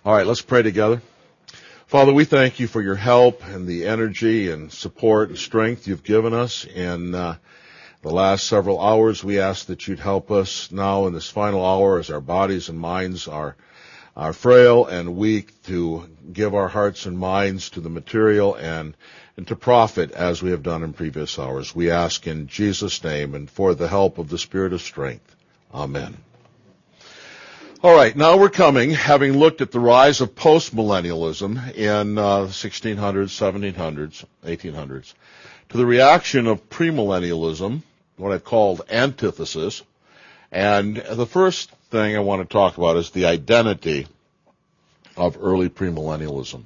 All right, let's pray together. Father, we thank you for your help and the energy and support and strength you've given us in the last several hours. We ask that you'd help us now in this final hour as our bodies and minds are frail and weak to give our hearts and minds to the material and to profit as we have done in previous hours. We ask in Jesus' name and for the help of the Spirit of strength. Amen. All right, now we're coming, having looked at the rise of postmillennialism in 1600s, 1700s, 1800s, to the reaction of premillennialism, what I've called antithesis. And the first thing I want to talk about is the identity of early premillennialism.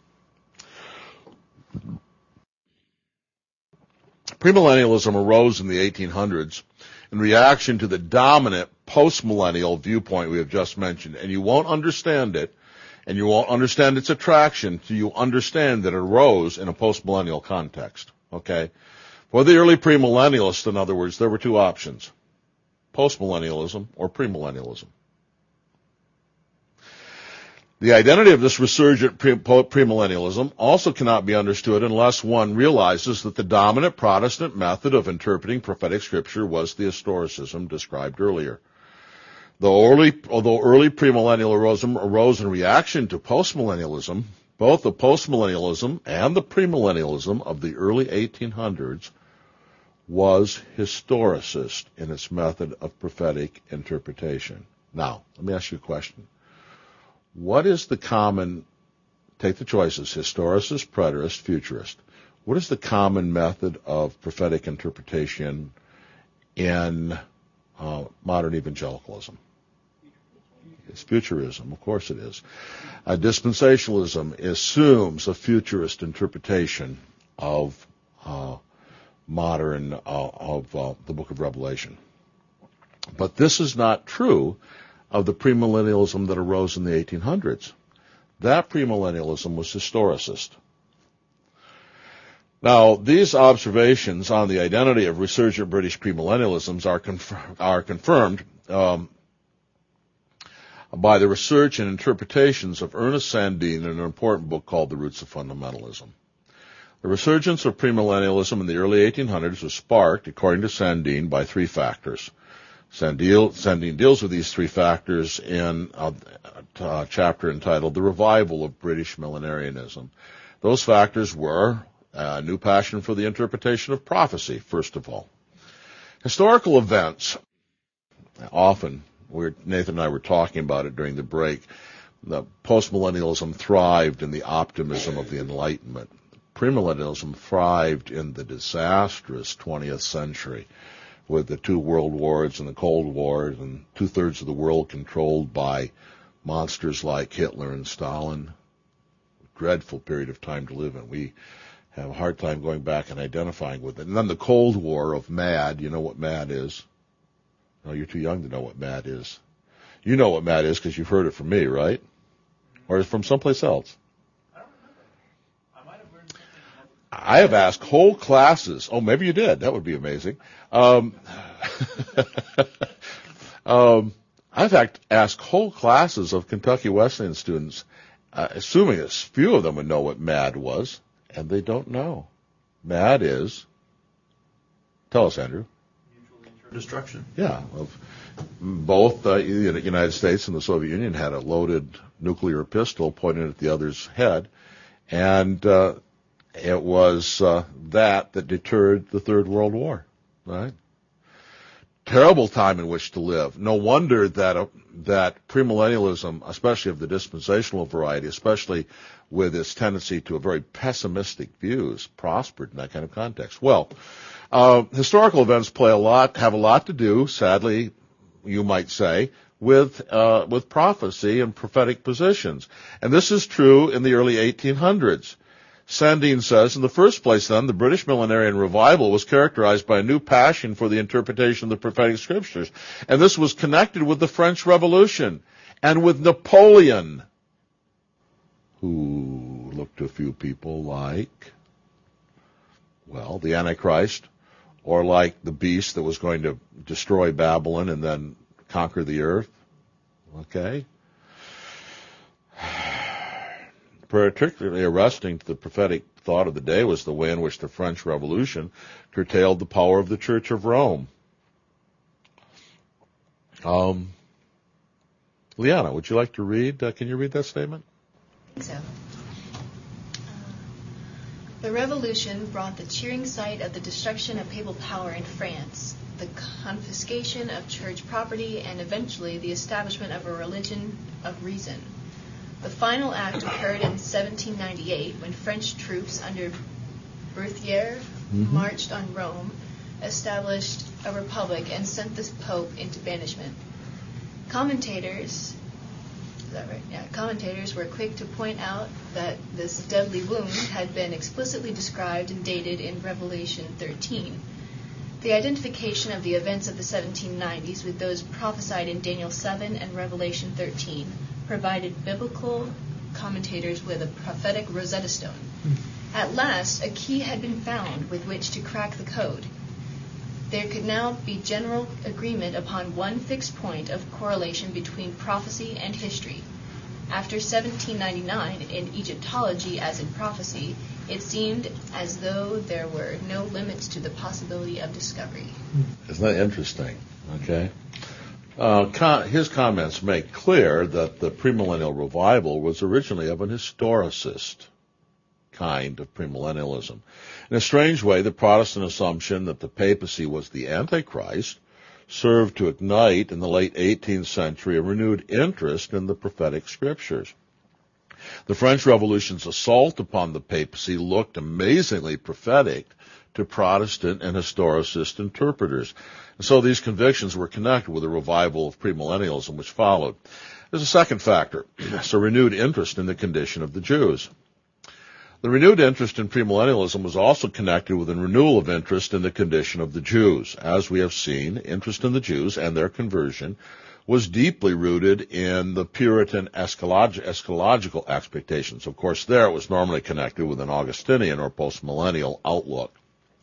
Premillennialism arose in the 1800s in reaction to the dominant postmillennial viewpoint we have just mentioned. And you won't understand it, and you won't understand its attraction till you understand that it arose in a postmillennial context. Okay? For the early premillennialists, in other words, there were two options: postmillennialism or premillennialism. The identity of this resurgent premillennialism also cannot be understood unless one realizes that the dominant Protestant method of interpreting prophetic scripture was the historicism described earlier. Although early premillennialism arose in reaction to postmillennialism, both the postmillennialism and the premillennialism of the early 1800s was historicist in its method of prophetic interpretation. Now, let me ask you a question. What is the common, take the choices, historicist, preterist, futurist. What is the common method of prophetic interpretation in modern evangelicalism? It's futurism, of course it is. Dispensationalism assumes a futurist interpretation of modern, of the book of Revelation. But this is not true of the premillennialism that arose in the 1800s. That premillennialism was historicist. Now, these observations on the identity of resurgent British premillennialisms are confirmed by the research and interpretations of Ernest Sandin in an important book called The Roots of Fundamentalism. The resurgence of premillennialism in the early 1800s was sparked, according to Sandin, by three factors. Sandin deals with these three factors in a chapter entitled The Revival of British Millenarianism. Those factors were a new passion for the interpretation of prophecy, first of all. Historical events, often, Nathan and I were talking about it during the break, the postmillennialism thrived in the optimism of the Enlightenment. Premillennialism thrived in the disastrous 20th century, with the two world wars and the Cold War and two-thirds of the world controlled by monsters like Hitler and Stalin. Dreadful period of time to live in. We have a hard time going back and identifying with it. And then the Cold War of MAD. You know what MAD is? No, you're too young to know what MAD is. You know what MAD is because you've heard it from me, right? Or from someplace else? I don't remember. I might have heard something. I have asked whole classes. Oh, maybe you did. That would be amazing. I've in fact asked whole classes of Kentucky Wesleyan students, assuming a few of them would know what MAD was, and they don't know. MAD is, tell us, Andrew. Mutual destruction. Yeah. Both the United States and the Soviet Union had a loaded nuclear pistol pointed at the other's head, and it was that deterred the Third World War. Right? Terrible time in which to live. No wonder that premillennialism, especially of the dispensational variety, especially with its tendency to a very pessimistic views, prospered in that kind of context. Well, historical events have a lot to do, sadly, you might say, with prophecy and prophetic positions. And this is true in the early 1800s. Sandin says, in the first place, then, the British millenarian revival was characterized by a new passion for the interpretation of the prophetic scriptures. And this was connected with the French Revolution and with Napoleon, who looked to a few people like, well, the Antichrist, or like the beast that was going to destroy Babylon and then conquer the earth. Okay? Particularly arresting to the prophetic thought of the day was the way in which the French Revolution curtailed the power of the Church of Rome. Liana, would you like to read? Can you read that statement? I think so. The revolution brought the cheering sight of the destruction of papal power in France, the confiscation of church property, and eventually the establishment of a religion of reason. The final act occurred in 1798 when French troops under Berthier marched on Rome, established a republic, and sent the Pope into banishment. Commentators were quick to point out that this deadly wound had been explicitly described and dated in Revelation 13. The identification of the events of the 1790s with those prophesied in Daniel 7 and Revelation 13 provided biblical commentators with a prophetic Rosetta Stone. At last, a key had been found with which to crack the code. There could now be general agreement upon one fixed point of correlation between prophecy and history. After 1799, in Egyptology as in prophecy, it seemed as though there were no limits to the possibility of discovery. Isn't that interesting? Okay. His comments make clear that the premillennial revival was originally of an historicist kind of premillennialism. In a strange way, the Protestant assumption that the papacy was the Antichrist served to ignite in the late 18th century a renewed interest in the prophetic scriptures. The French Revolution's assault upon the papacy looked amazingly prophetic to Protestant and historicist interpreters. And so these convictions were connected with the revival of premillennialism which followed. There's a second factor. It's a renewed interest in the condition of the Jews. The renewed interest in premillennialism was also connected with a renewal of interest in the condition of the Jews. As we have seen, interest in the Jews and their conversion was deeply rooted in the Puritan eschatological expectations. Of course, there it was normally connected with an Augustinian or postmillennial outlook.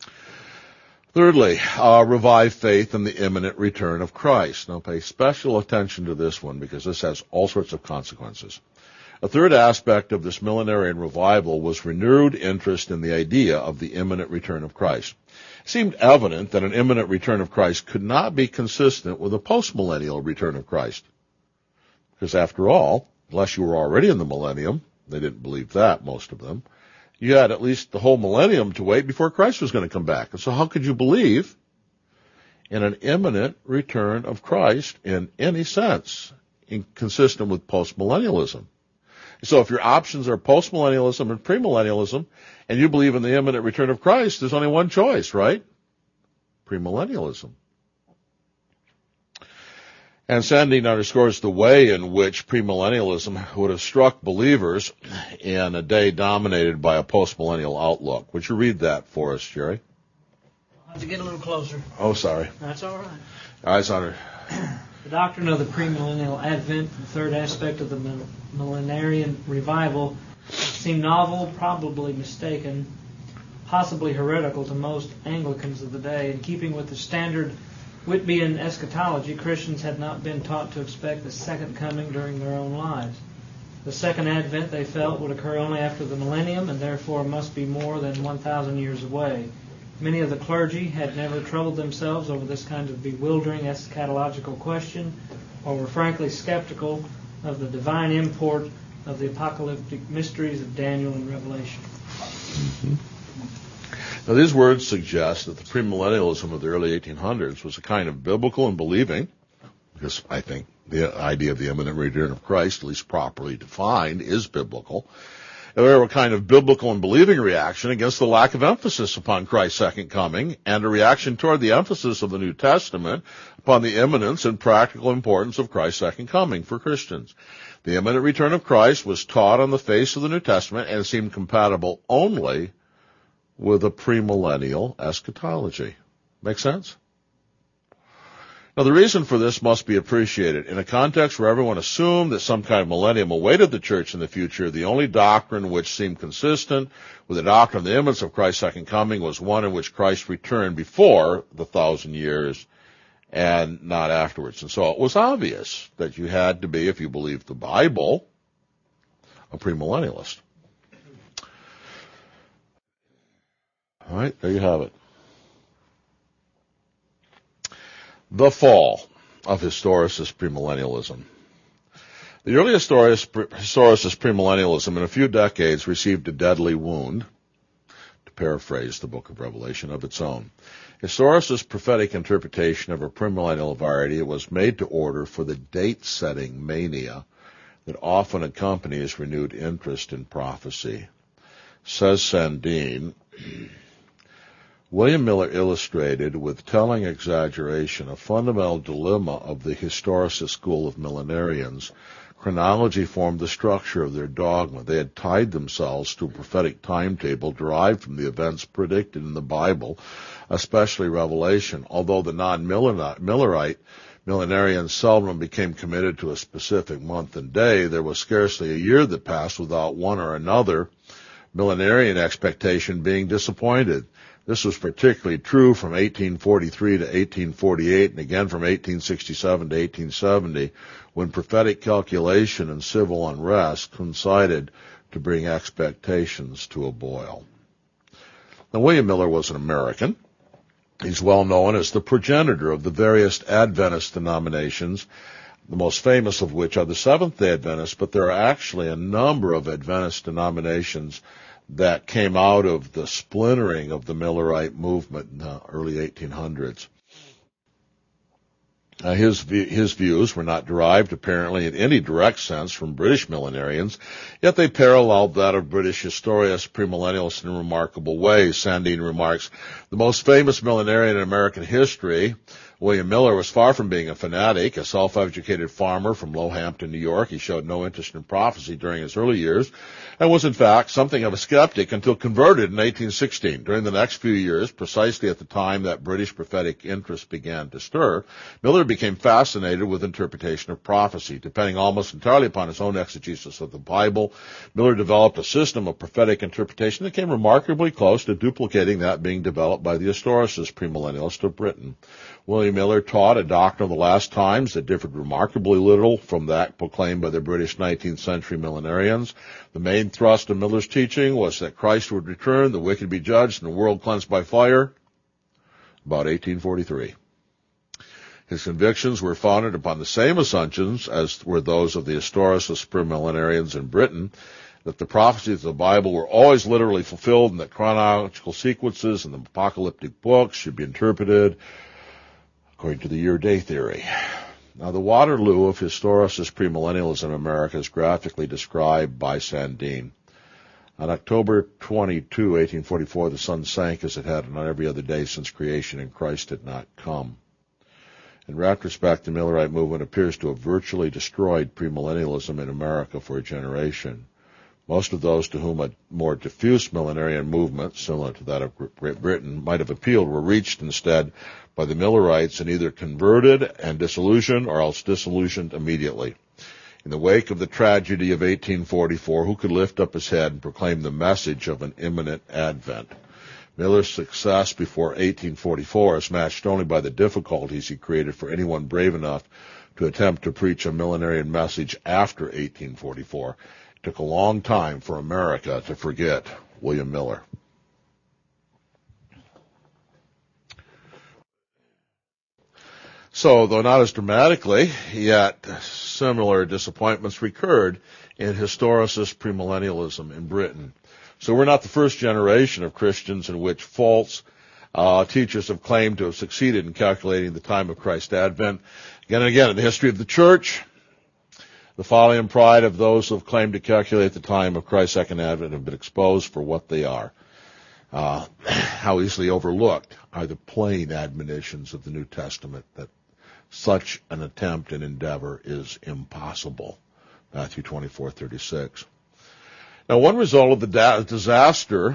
Thirdly, revived faith in the imminent return of Christ. Now pay special attention to this one because this has all sorts of consequences. A third aspect of this millenarian revival was renewed interest in the idea of the imminent return of Christ. It seemed evident that an imminent return of Christ could not be consistent with a postmillennial return of Christ. Because after all, unless you were already in the millennium, they didn't believe that, most of them, you had at least the whole millennium to wait before Christ was going to come back. And so how could you believe in an imminent return of Christ in any sense, consistent with postmillennialism? So if your options are postmillennialism and premillennialism, and you believe in the imminent return of Christ, there's only one choice, right? Premillennialism. And Sandine underscores the way in which premillennialism would have struck believers in a day dominated by a postmillennial outlook. Would you read that for us, Jerry? I'll have to get a little closer. Oh, sorry. That's all right. Eyes on her. The doctrine of the premillennial advent, the third aspect of the millenarian revival, seemed novel, probably mistaken, possibly heretical to most Anglicans of the day. In keeping with the standard Whitbean eschatology, Christians had not been taught to expect the second coming during their own lives. The second advent, they felt, would occur only after the millennium and therefore must be more than 1,000 years away. Many of the clergy had never troubled themselves over this kind of bewildering eschatological question, or were frankly skeptical of the divine import of the apocalyptic mysteries of Daniel and Revelation. Mm-hmm. Now, these words suggest that the premillennialism of the early 1800s was a kind of biblical and believing, because I think the idea of the imminent return of Christ, at least properly defined, is biblical. They were a kind of biblical and believing reaction against the lack of emphasis upon Christ's second coming, and a reaction toward the emphasis of the New Testament upon the imminence and practical importance of Christ's second coming for Christians. The imminent return of Christ was taught on the face of the New Testament and seemed compatible only with a premillennial eschatology. Make sense? Now, the reason for this must be appreciated. In a context where everyone assumed that some kind of millennium awaited the church in the future, the only doctrine which seemed consistent with the doctrine of the imminence of Christ's second coming was one in which Christ returned before the 1,000 years and not afterwards. And so it was obvious that you had to be, if you believed the Bible, a premillennialist. All right, there you have it. The fall of Historicist premillennialism. The early Historicist premillennialism in a few decades received a deadly wound, to paraphrase the book of Revelation, of its own. Historicist prophetic interpretation of a premillennial variety was made to order for the date-setting mania that often accompanies renewed interest in prophecy. Says Sandin, William Miller illustrated with telling exaggeration a fundamental dilemma of the historicist school of millenarians. Chronology formed the structure of their dogma. They had tied themselves to a prophetic timetable derived from the events predicted in the Bible, especially Revelation. Although the non-Millerite millenarians seldom became committed to a specific month and day, there was scarcely a year that passed without one or another millenarian expectation being disappointed. This was particularly true from 1843 to 1848 and again from 1867 to 1870, when prophetic calculation and civil unrest coincided to bring expectations to a boil. Now, William Miller was an American. He's well known as the progenitor of the various Adventist denominations, the most famous of which are the Seventh-day Adventists, but there are actually a number of Adventist denominations that came out of the splintering of the Millerite movement in the early 1800s. His views were not derived, apparently, in any direct sense from British millenarians, yet they paralleled that of British historians premillennialists in remarkable ways. Sandin remarks, the most famous millenarian in American history, William Miller, was far from being a fanatic. A self-educated farmer from Lowhampton, New York, he showed no interest in prophecy during his early years and was, in fact, something of a skeptic until converted in 1816. During the next few years, precisely at the time that British prophetic interest began to stir, Miller became fascinated with interpretation of prophecy. Depending almost entirely upon his own exegesis of the Bible, Miller developed a system of prophetic interpretation that came remarkably close to duplicating that being developed by the historicist premillennialist of Britain. William Miller taught a doctrine of the last times that differed remarkably little from that proclaimed by the British 19th century millenarians. The main thrust of Miller's teaching was that Christ would return, the wicked be judged, and the world cleansed by fire, about 1843. His convictions were founded upon the same assumptions as were those of the historicist premillenarians in Britain, that the prophecies of the Bible were always literally fulfilled and that chronological sequences in the apocalyptic books should be interpreted according to the year-day theory. Now, the Waterloo of historicist premillennialism in America is graphically described by Sandin. On October 22, 1844, the sun sank as it had on every other day since creation, and Christ had not come. In retrospect, the Millerite movement appears to have virtually destroyed premillennialism in America for a generation. Most of those to whom a more diffuse millenarian movement, similar to that of Great Britain, might have appealed were reached instead by the Millerites and either converted and disillusioned or else disillusioned immediately. In the wake of the tragedy of 1844, who could lift up his head and proclaim the message of an imminent advent? Miller's success before 1844 is matched only by the difficulties he created for anyone brave enough to attempt to preach a millenarian message after 1844. It took a long time for America to forget William Miller. So, though not as dramatically, yet similar disappointments recurred in historicist premillennialism in Britain. So we're not the first generation of Christians in which false teachers have claimed to have succeeded in calculating the time of Christ's advent. Again and again in the history of the church, the folly and pride of those who have claimed to calculate the time of Christ's second advent have been exposed for what they are. How easily overlooked are the plain admonitions of the New Testament that such an attempt and endeavor is impossible. Matthew 24:36. Now, one result of the disaster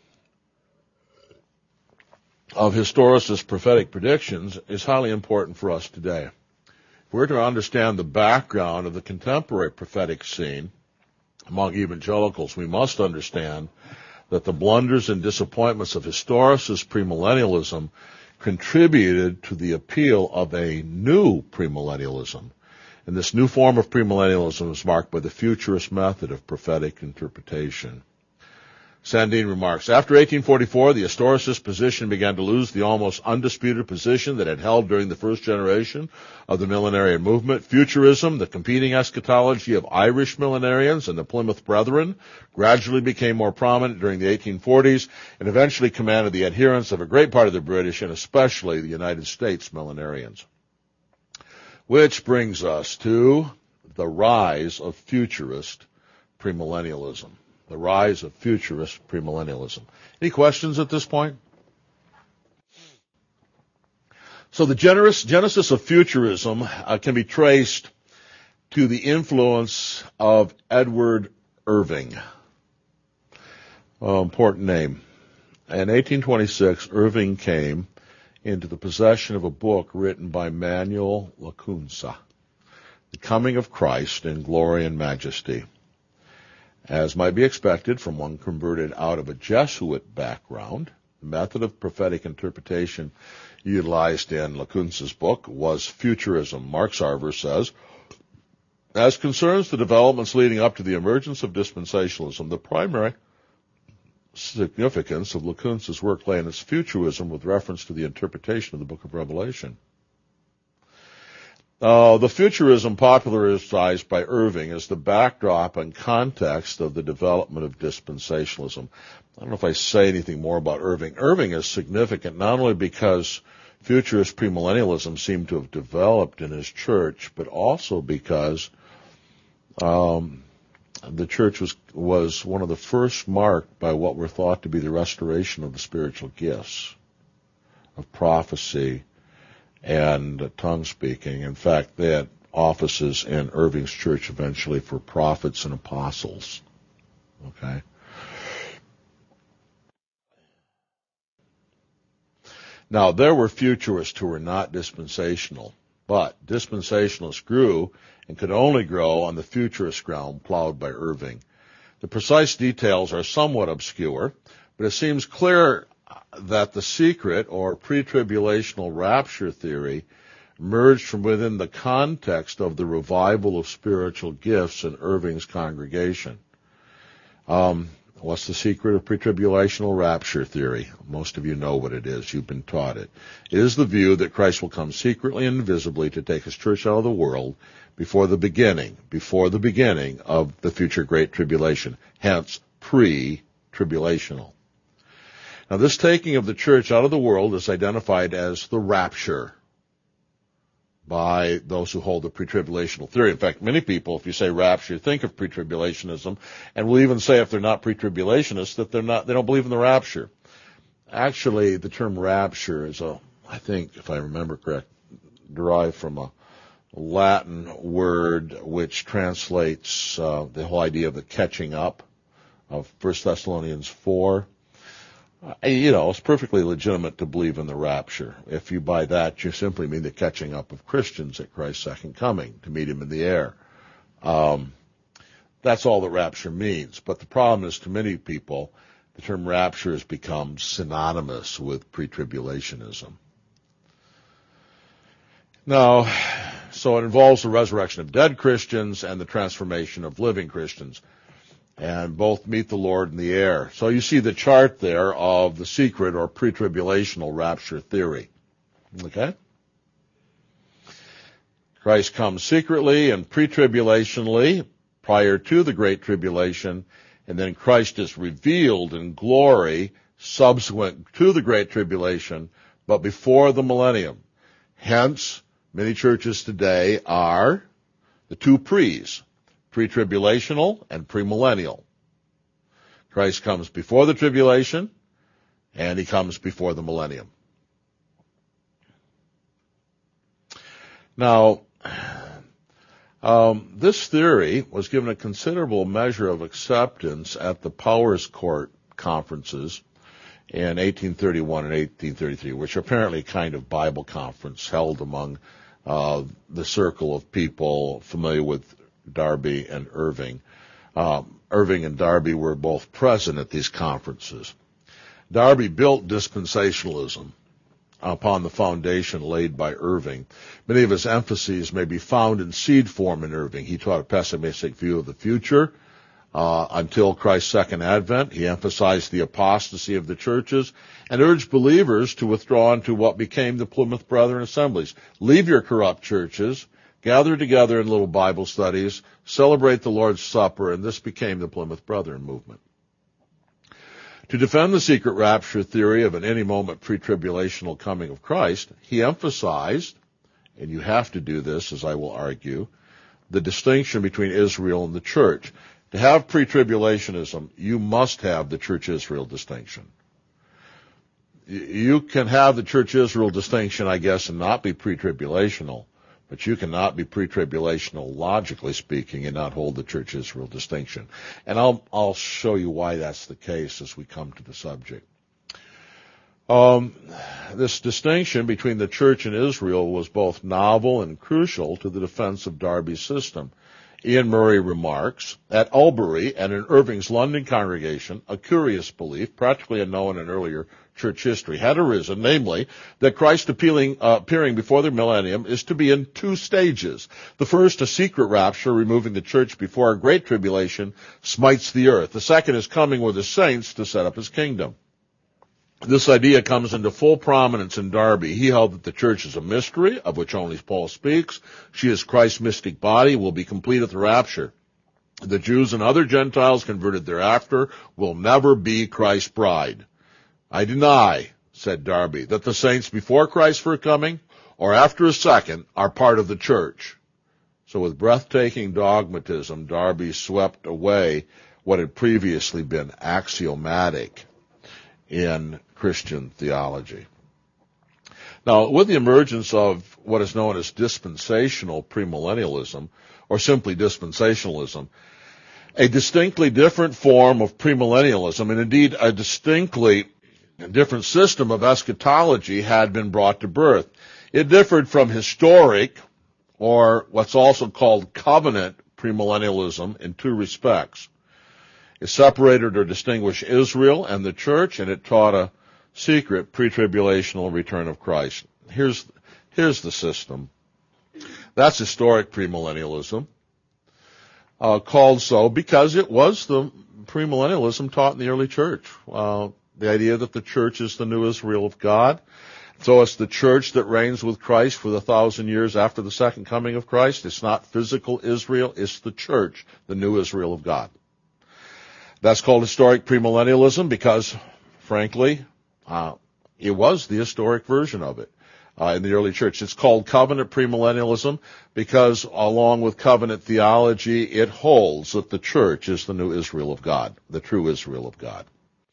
of historicist prophetic predictions is highly important for us today. If we're to understand the background of the contemporary prophetic scene among evangelicals, we must understand that the blunders and disappointments of historicist premillennialism contributed to the appeal of a new premillennialism. And this new form of premillennialism is marked by the futurist method of prophetic interpretation. Sandin remarks, after 1844, the historicist position began to lose the almost undisputed position that it held during the first generation of the millenarian movement. Futurism, the competing eschatology of Irish millenarians and the Plymouth Brethren, gradually became more prominent during the 1840s and eventually commanded the adherence of a great part of the British and especially the United States millenarians. Which brings us to the rise of futurist premillennialism. The rise of futurist premillennialism. Any questions at this point? So the genesis of futurism can be traced to the influence of Edward Irving. Important name. In 1826, Irving came into the possession of a book written by Manuel Lacunza, The Coming of Christ in Glory and Majesty. As might be expected from one converted out of a Jesuit background, the method of prophetic interpretation utilized in Lacunza's book was futurism. Mark Sarver says, as concerns the developments leading up to the emergence of dispensationalism, the primary significance of Lacunza's work lay in its futurism with reference to the interpretation of the book of Revelation. The futurism popularized by Irving is the backdrop and context of the development of dispensationalism. I don't know if I say anything more about Irving. Irving is significant not only because futurist premillennialism seemed to have developed in his church, but also because the church was one of the first marked by what were thought to be the restoration of the spiritual gifts of prophecy and tongue speaking. In fact, they had offices in Irving's church eventually for prophets and apostles. Okay. Now, there were futurists who were not dispensational, but dispensationalists grew and could only grow on the futurist ground plowed by Irving. The precise details are somewhat obscure, but it seems clear that the secret or pre-tribulational rapture theory emerged from within the context of the revival of spiritual gifts in Irving's congregation. What's the secret of pre-tribulational rapture theory? Most of you know what it is. You've been taught it. It is the view that Christ will come secretly and invisibly to take his church out of the world before the beginning of the future great tribulation. Hence, pre-tribulational. Now, this taking of the church out of the world is identified as the rapture by those who hold the pre-tribulational theory. In fact, many people, if you say rapture, think of pre-tribulationism, and will even say if they're not pre-tribulationists that they don't believe in the rapture. Actually, the term rapture is I think, if I remember correct, derived from a Latin word which translates the whole idea of the catching up of 1 Thessalonians 4. It's perfectly legitimate to believe in the rapture. If you buy that, you simply mean the catching up of Christians at Christ's second coming, to meet him in the air. That's all that rapture means. But the problem is, to many people, the term rapture has become synonymous with pre-tribulationism. Now, so it involves the resurrection of dead Christians and the transformation of living Christians. And both meet the Lord in the air. So you see the chart there of the secret or pre-tribulational rapture theory. Okay? Christ comes secretly and pre-tribulationally prior to the Great Tribulation, and then Christ is revealed in glory subsequent to the Great Tribulation, but before the millennium. Hence, many churches today are the two pre's. Pre-tribulational and premillennial. Christ comes before the tribulation, and he comes before the millennium. Now, this theory was given a considerable measure of acceptance at the Powers Court conferences in 1831 and 1833, which are apparently a kind of Bible conference held among the circle of people familiar with Darby and Irving. Irving and Darby were both present at these conferences. Darby built dispensationalism upon the foundation laid by Irving. Many of his emphases may be found in seed form in Irving. He taught a pessimistic view of the future, until Christ's second advent. He emphasized the apostasy of the churches and urged believers to withdraw into what became the Plymouth Brethren assemblies. Leave your corrupt churches, gather together in little Bible studies, celebrate the Lord's Supper, and this became the Plymouth Brethren movement. To defend the secret rapture theory of an any moment pre-tribulational coming of Christ, he emphasized, and you have to do this, as I will argue, the distinction between Israel and the church. To have pre-tribulationism, you must have the Church-Israel distinction. You can have the Church-Israel distinction, I guess, and not be pre-tribulational, but you cannot be pre-tribulational, logically speaking, and not hold the Church-Israel distinction. And I'll show you why that's the case as we come to the subject. This distinction between the church and Israel was both novel and crucial to the defense of Darby's system. Ian Murray remarks, at Albury and in Irving's London congregation, a curious belief, practically unknown in earlier church history, had arisen, namely, that Christ appearing before the millennium is to be in two stages. The first, a secret rapture, removing the church before a great tribulation smites the earth. The second is coming with the saints to set up his kingdom. This idea comes into full prominence in Darby. He held that the church is a mystery, of which only Paul speaks. She is Christ's mystic body, will be complete at the rapture. The Jews and other Gentiles converted thereafter will never be Christ's bride. I deny, said Darby, that the saints before Christ's first coming or after his second are part of the church. So with breathtaking dogmatism, Darby swept away what had previously been axiomatic in Christian theology. Now, with the emergence of what is known as dispensational premillennialism, or simply dispensationalism, a distinctly different form of premillennialism, and indeed a distinctly different system of eschatology, had been brought to birth. It differed from historic, or what's also called covenant premillennialism, in two respects. It separated or distinguished Israel and the church, and it taught a secret pre-tribulational return of Christ. Here's the system. That's historic premillennialism, called so because it was the premillennialism taught in the early church. The idea that the church is the new Israel of God. So it's the church that reigns with Christ for the 1,000 years after the second coming of Christ. It's not physical Israel, it's the church, the new Israel of God. That's called historic premillennialism because, frankly, it was the historic version of it in the early church. It's called covenant premillennialism because, along with covenant theology, it holds that the church is the new Israel of God, the true Israel of God.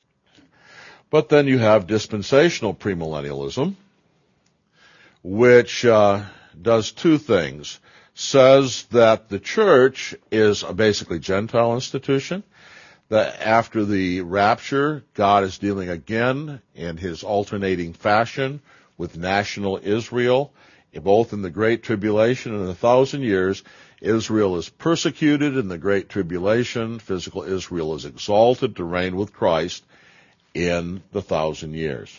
But then you have dispensational premillennialism, which does two things. Says that the church is a basically Gentile institution, that after the rapture, God is dealing again in his alternating fashion with national Israel. Both in the Great Tribulation and in the 1,000 years, Israel is persecuted in the Great Tribulation. Physical Israel is exalted to reign with Christ in the 1,000 years.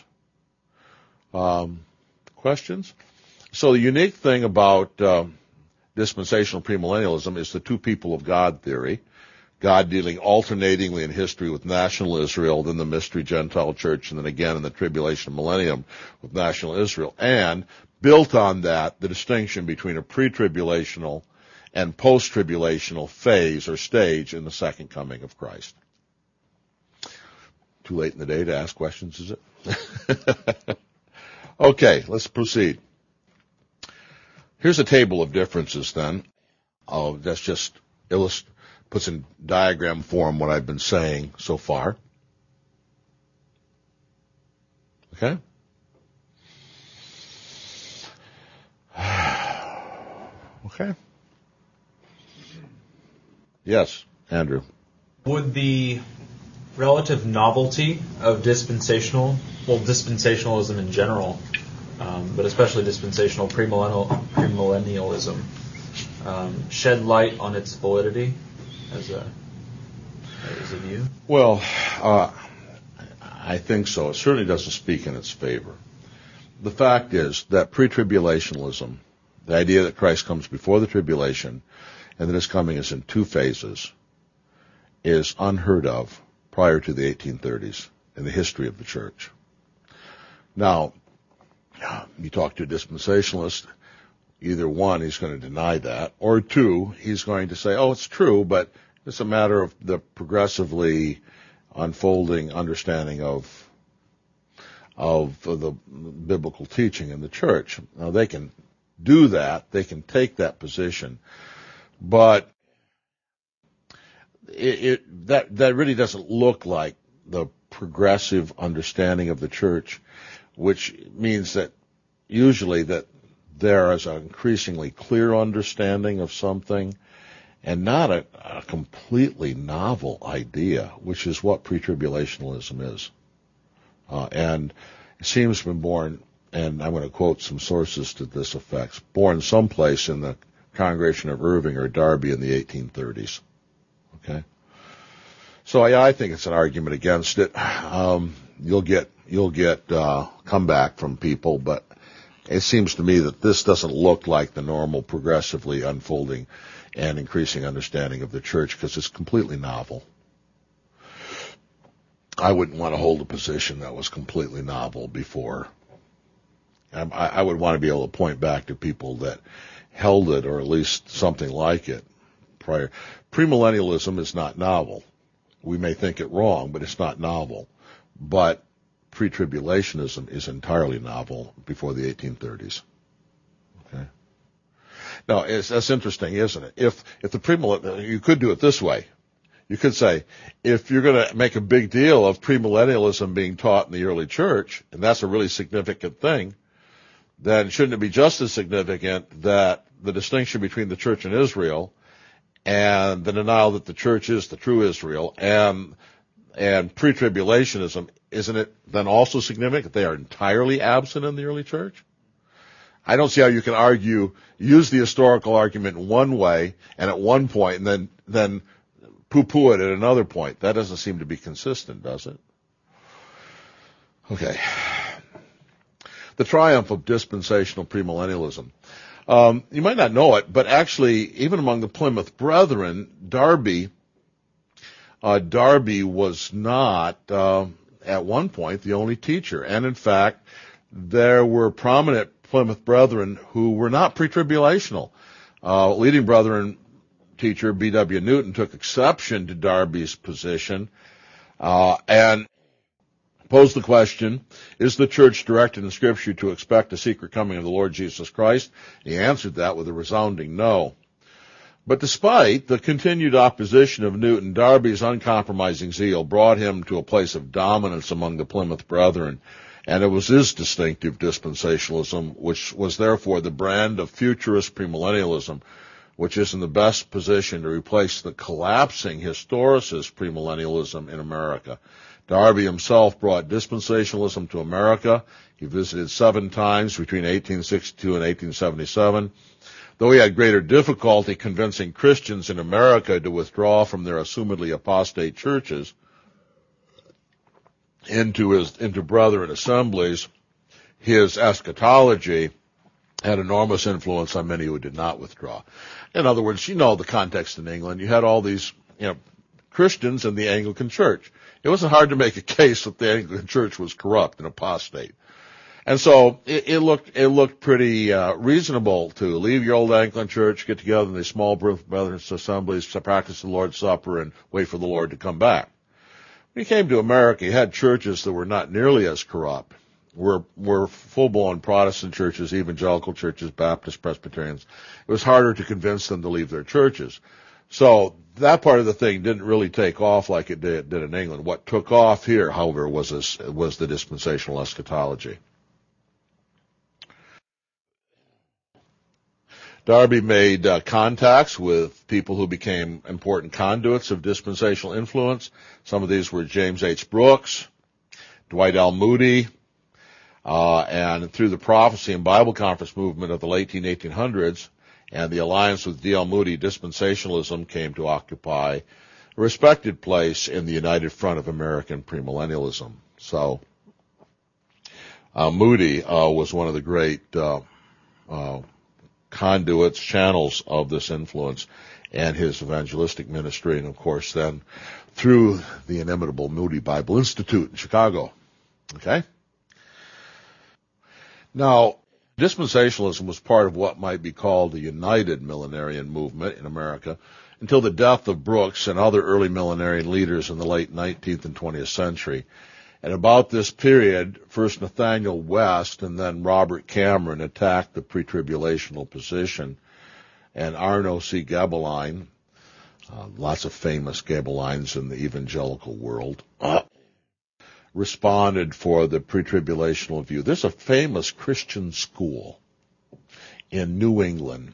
Questions? So the unique thing about dispensational premillennialism is the two people of God theory. God dealing alternatingly in history with national Israel, then the mystery Gentile church, and then again in the tribulation millennium with national Israel. And built on that, the distinction between a pre-tribulational and post-tribulational phase or stage in the second coming of Christ. Too late in the day to ask questions, is it? Okay, let's proceed. Here's a table of differences then. That's just puts in diagram form what I've been saying so far. Okay? Okay. Yes, Andrew. Would the relative novelty of dispensationalism in general, but especially dispensational premillennialism, shed light on its validity as a view? Well, I think so. It certainly doesn't speak in its favor. The fact is that pre-tribulationalism, the idea that Christ comes before the tribulation and that his coming is in two phases, is unheard of prior to the 1830s in the history of the church. Now, you talk to a dispensationalist, either one, he's going to deny that, or two, he's going to say, oh, it's true, but it's a matter of the progressively unfolding understanding of the biblical teaching in the church. Now, they can do that, they can take that position, but that really doesn't look like the progressive understanding of the church, which means that usually that there is an increasingly clear understanding of something and not a completely novel idea, which is what pre-tribulationalism is. And it seems to have been born, and I'm going to quote some sources to this effect, born someplace in the congregation of Irving or Darby in the 1830s. Okay? So I think it's an argument against it. You'll get comeback from people, but it seems to me that this doesn't look like the normal progressively unfolding and increasing understanding of the church because it's completely novel. I wouldn't want to hold a position that was completely novel before. I would want to be able to point back to people that held it, or at least something like it, prior. Premillennialism is not novel. We may think it wrong, but it's not novel. But pre-tribulationism is entirely novel before the 1830s. Okay. Now, that's interesting, isn't it? If the premillennial, you could do it this way. You could say, if you're going to make a big deal of premillennialism being taught in the early church, and that's a really significant thing, then shouldn't it be just as significant that the distinction between the church and Israel and the denial that the church is the true Israel and pre-tribulationism, isn't it then also significant that they are entirely absent in the early church? I don't see how you can use the historical argument in one way and at one point and then poo-poo it at another point. That doesn't seem to be consistent, does it? Okay. The triumph of dispensational premillennialism. You might not know it, but actually, even among the Plymouth Brethren, Darby was not, at one point, the only teacher. And in fact, there were prominent Plymouth Brethren who were not pre-tribulational. Leading Brethren teacher B.W. Newton took exception to Darby's position, and posed the question, is the church directed in Scripture to expect a secret coming of the Lord Jesus Christ? He answered that with a resounding no. But despite the continued opposition of Newton, Darby's uncompromising zeal brought him to a place of dominance among the Plymouth Brethren, and it was his distinctive dispensationalism, which was therefore the brand of futurist premillennialism, which is in the best position to replace the collapsing historicist premillennialism in America. Darby himself brought dispensationalism to America. He visited 7 times between 1862 and 1877. Though he had greater difficulty convincing Christians in America to withdraw from their assumedly apostate churches into brethren assemblies, his eschatology had enormous influence on many who did not withdraw. In other words, you know the context in England. You had all these, Christians in the Anglican Church. It wasn't hard to make a case that the Anglican Church was corrupt and apostate. And so it looked pretty reasonable to leave your old Anglican Church, get together in these small brethren assemblies to practice the Lord's Supper and wait for the Lord to come back. When he came to America, he had churches that were not nearly as corrupt, were full-blown Protestant churches, evangelical churches, Baptist, Presbyterians. It was harder to convince them to leave their churches. So that part of the thing didn't really take off like it did in England. What took off here, however, was the dispensational eschatology. Darby made contacts with people who became important conduits of dispensational influence. Some of these were James H. Brooks, Dwight L. Moody, and through the prophecy and Bible conference movement of the late 1800s and the alliance with D.L. Moody, dispensationalism came to occupy a respected place in the united front of American premillennialism. So Moody was one of the great conduits, channels of this influence. and his evangelistic ministry, and of course then through the inimitable Moody Bible Institute in Chicago. Okay? Now, dispensationalism was part of what might be called the United Millenarian Movement in America until the death of Brooks and other early millenarian leaders in the late 19th and 20th century. At about this period, first Nathaniel West and then Robert Cameron attacked the pre-tribulational position, and Arno C. Gaebelein, lots of famous Gaebeleins in the evangelical world, responded for the pre-tribulational view. There's a famous Christian school in New England.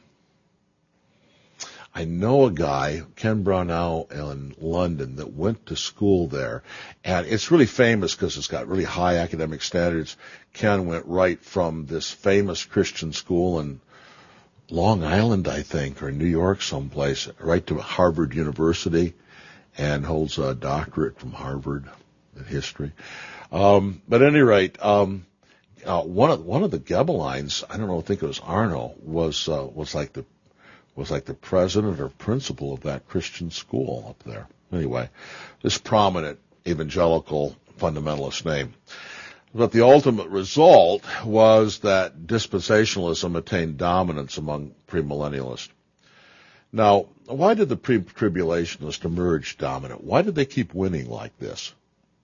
I know a guy, Ken Brownell, in London that went to school there, and it's really famous because it's got really high academic standards. Ken went right from this famous Christian school in Long Island, I think, or New York someplace, right to Harvard University, and holds a doctorate from Harvard in history. But at any rate, one of the Gaebeleins, I don't know, I think it was Arno, was like the president or principal of that Christian school up there. Anyway, this prominent evangelical fundamentalist name. But the ultimate result was that dispensationalism attained dominance among premillennialists. Now, why did the pre-tribulationists emerge dominant? Why did they keep winning like this?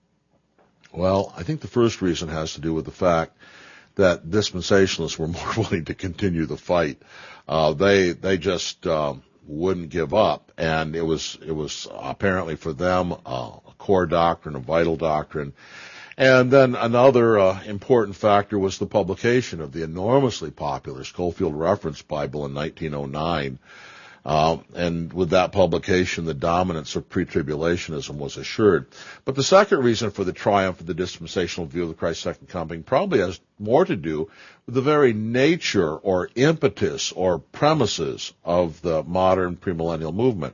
Well, I think the first reason has to do with the fact that dispensationalists were more willing to continue the fight. They just wouldn't give up, and it was apparently for them a core doctrine, a vital doctrine. And then another important factor was the publication of the enormously popular Scofield Reference Bible in 1909. And with that publication, the dominance of pre-tribulationism was assured. But the second reason for the triumph of the dispensational view of Christ's second coming probably has more to do with the very nature or impetus or premises of the modern premillennial movement.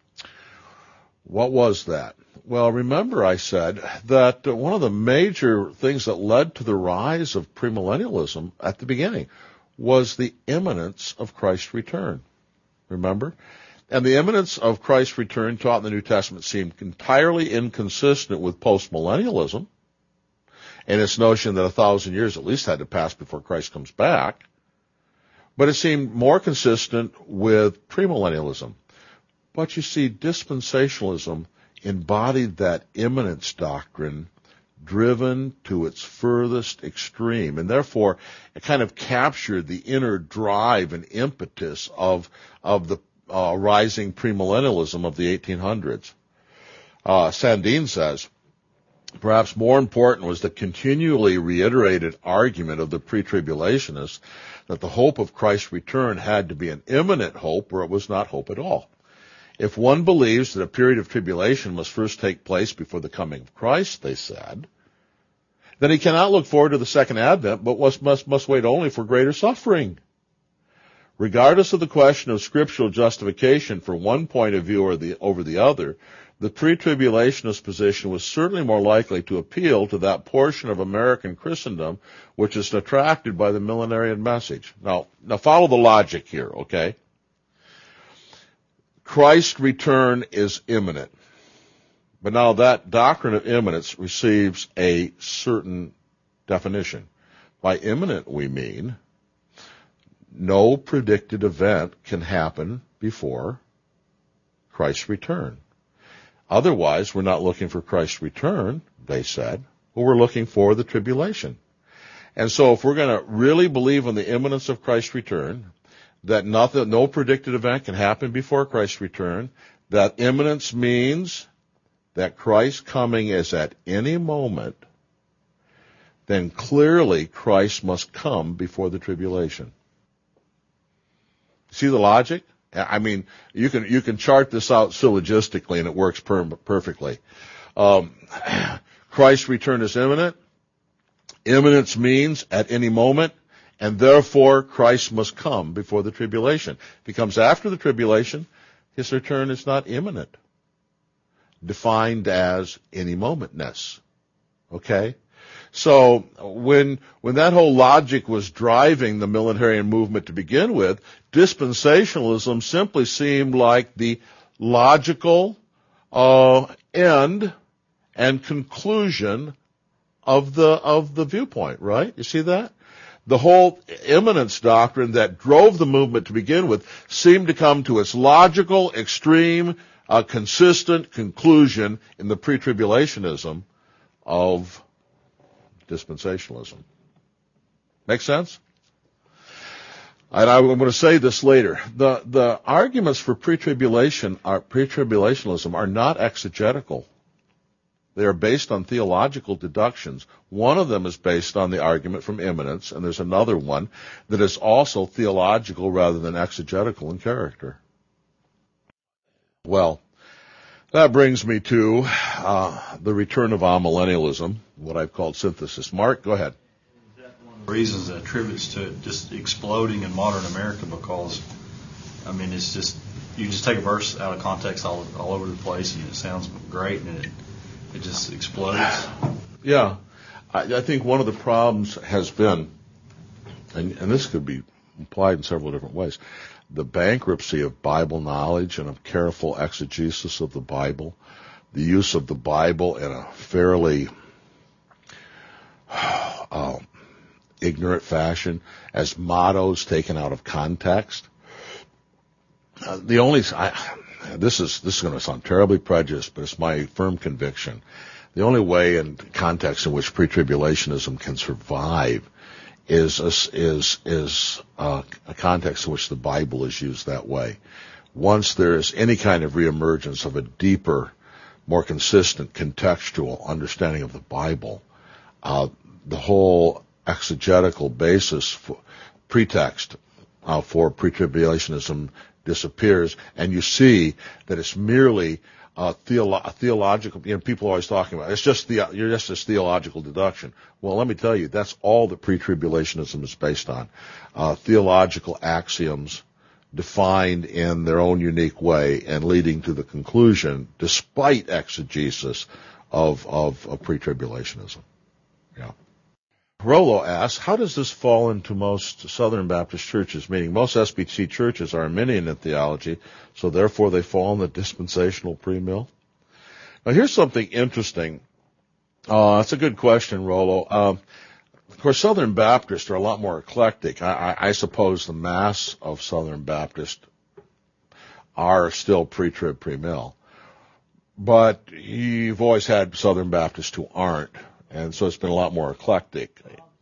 What was that? Well, remember I said that one of the major things that led to the rise of premillennialism at the beginning was the imminence of Christ's return. Remember? And the imminence of Christ's return taught in the New Testament seemed entirely inconsistent with postmillennialism and its notion that 1,000 years at least had to pass before Christ comes back. But it seemed more consistent with premillennialism. But you see, dispensationalism embodied that imminence doctrine driven to its furthest extreme, and therefore it kind of captured the inner drive and impetus of the rising premillennialism of the 1800s. Sandin says, perhaps more important was the continually reiterated argument of the pre-tribulationists that the hope of Christ's return had to be an imminent hope or it was not hope at all. If one believes that a period of tribulation must first take place before the coming of Christ, they said, then he cannot look forward to the second advent, but must wait only for greater suffering. Regardless of the question of scriptural justification for one point of view over the other, the pre-tribulationist position was certainly more likely to appeal to that portion of American Christendom which is attracted by the millenarian message. Now follow the logic here, okay? Christ's return is imminent. But now that doctrine of imminence receives a certain definition. By imminent we mean no predicted event can happen before Christ's return. Otherwise, we're not looking for Christ's return, they said, but we're looking for the tribulation. And so if we're going to really believe in the imminence of Christ's return, that no predicted event can happen before Christ's return, that imminence means that Christ's coming is at any moment, then clearly Christ must come before the tribulation. See the logic? I mean, you can chart this out syllogistically and it works perfectly. Christ's return is imminent. Imminence means at any moment, and therefore Christ must come before the tribulation. If he comes after the tribulation, his return is not imminent, defined as any momentness. Okay? So when that whole logic was driving the millenarian movement to begin with, dispensationalism simply seemed like the logical end and conclusion of the viewpoint, right? You see that? The whole imminence doctrine that drove the movement to begin with seemed to come to its logical, extreme, consistent conclusion in the pre-tribulationism of dispensationalism. Make sense? And I'm going to say this later. The arguments for pre-tribulationism are not exegetical. They are based on theological deductions. One of them is based on the argument from imminence, and there's another one that is also theological rather than exegetical in character. Well, that brings me to the return of amillennialism, what I've called synthesis. Mark, go ahead. Is that one of the reasons that attributes to it just exploding in modern America? Because, I mean, it's just, you just take a verse out of context all over the place, and it sounds great, and it just explodes. Yeah. I think one of the problems has been, and this could be applied in several different ways, the bankruptcy of Bible knowledge and of careful exegesis of the Bible, the use of the Bible in a fairly ignorant fashion as mottos taken out of context. This is going to sound terribly prejudiced, but it's my firm conviction. The only way and context in which pre-tribulationism can survive is a context in which the Bible is used that way. Once there is any kind of reemergence of a deeper, more consistent contextual understanding of the Bible, the whole exegetical basis for pretext for pre-tribulationism disappears, and you see that it's merely theological. You know, people are always talking about you're just this theological deduction. Well, let me tell you, that's all that pre-tribulationism is based on. Theological axioms defined in their own unique way and leading to the conclusion, despite exegesis, of pre-tribulationism. Yeah. Rollo asks, how does this fall into most Southern Baptist churches? Meaning most SBC churches are Arminian in theology, so therefore they fall in the dispensational pre-mill. Now here's something interesting. That's a good question, Rollo. Of course, Southern Baptists are a lot more eclectic. I suppose the mass of Southern Baptists are still pre-trib, pre-mill. But you've always had Southern Baptists who aren't. And so it's been a lot more eclectic.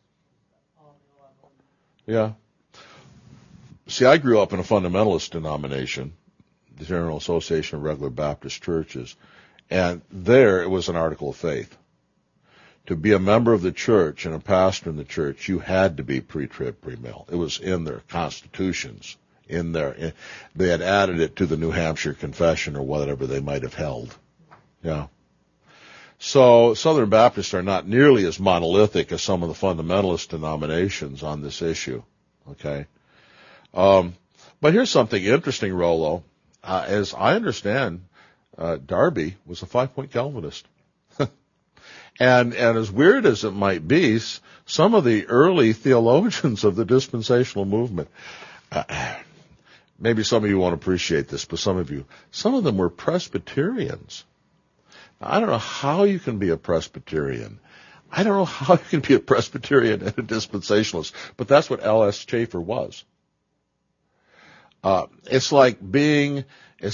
Yeah. See, I grew up in a fundamentalist denomination, the General Association of Regular Baptist Churches, and there it was an article of faith. To be a member of the church and a pastor in the church, you had to be pre-trib, pre-mill. It was in their constitutions. They had added it to the New Hampshire Confession or whatever they might have held. Yeah. So Southern Baptists are not nearly as monolithic as some of the fundamentalist denominations on this issue. Okay. But here's something interesting, Rollo. As I understand, Darby was a 5-point Calvinist. and as weird as it might be, some of the early theologians of the dispensational movement, maybe some of you won't appreciate this, but some of them were Presbyterians. I don't know how you can be a Presbyterian. I don't know how you can be a Presbyterian and a dispensationalist, but that's what L.S. Chafer was. It's like being a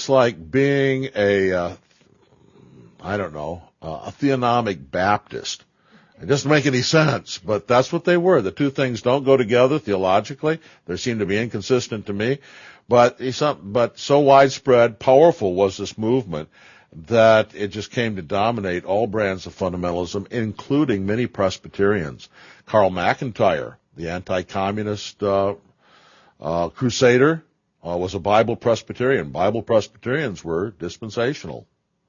theonomic Baptist. It doesn't make any sense, but that's what they were. The two things don't go together theologically. They seem to be inconsistent to me, but so widespread, powerful was this movement that it just came to dominate all brands of fundamentalism, including many Presbyterians. Carl McIntyre, the anti-communist crusader, was a Bible Presbyterian. Bible Presbyterians were dispensational.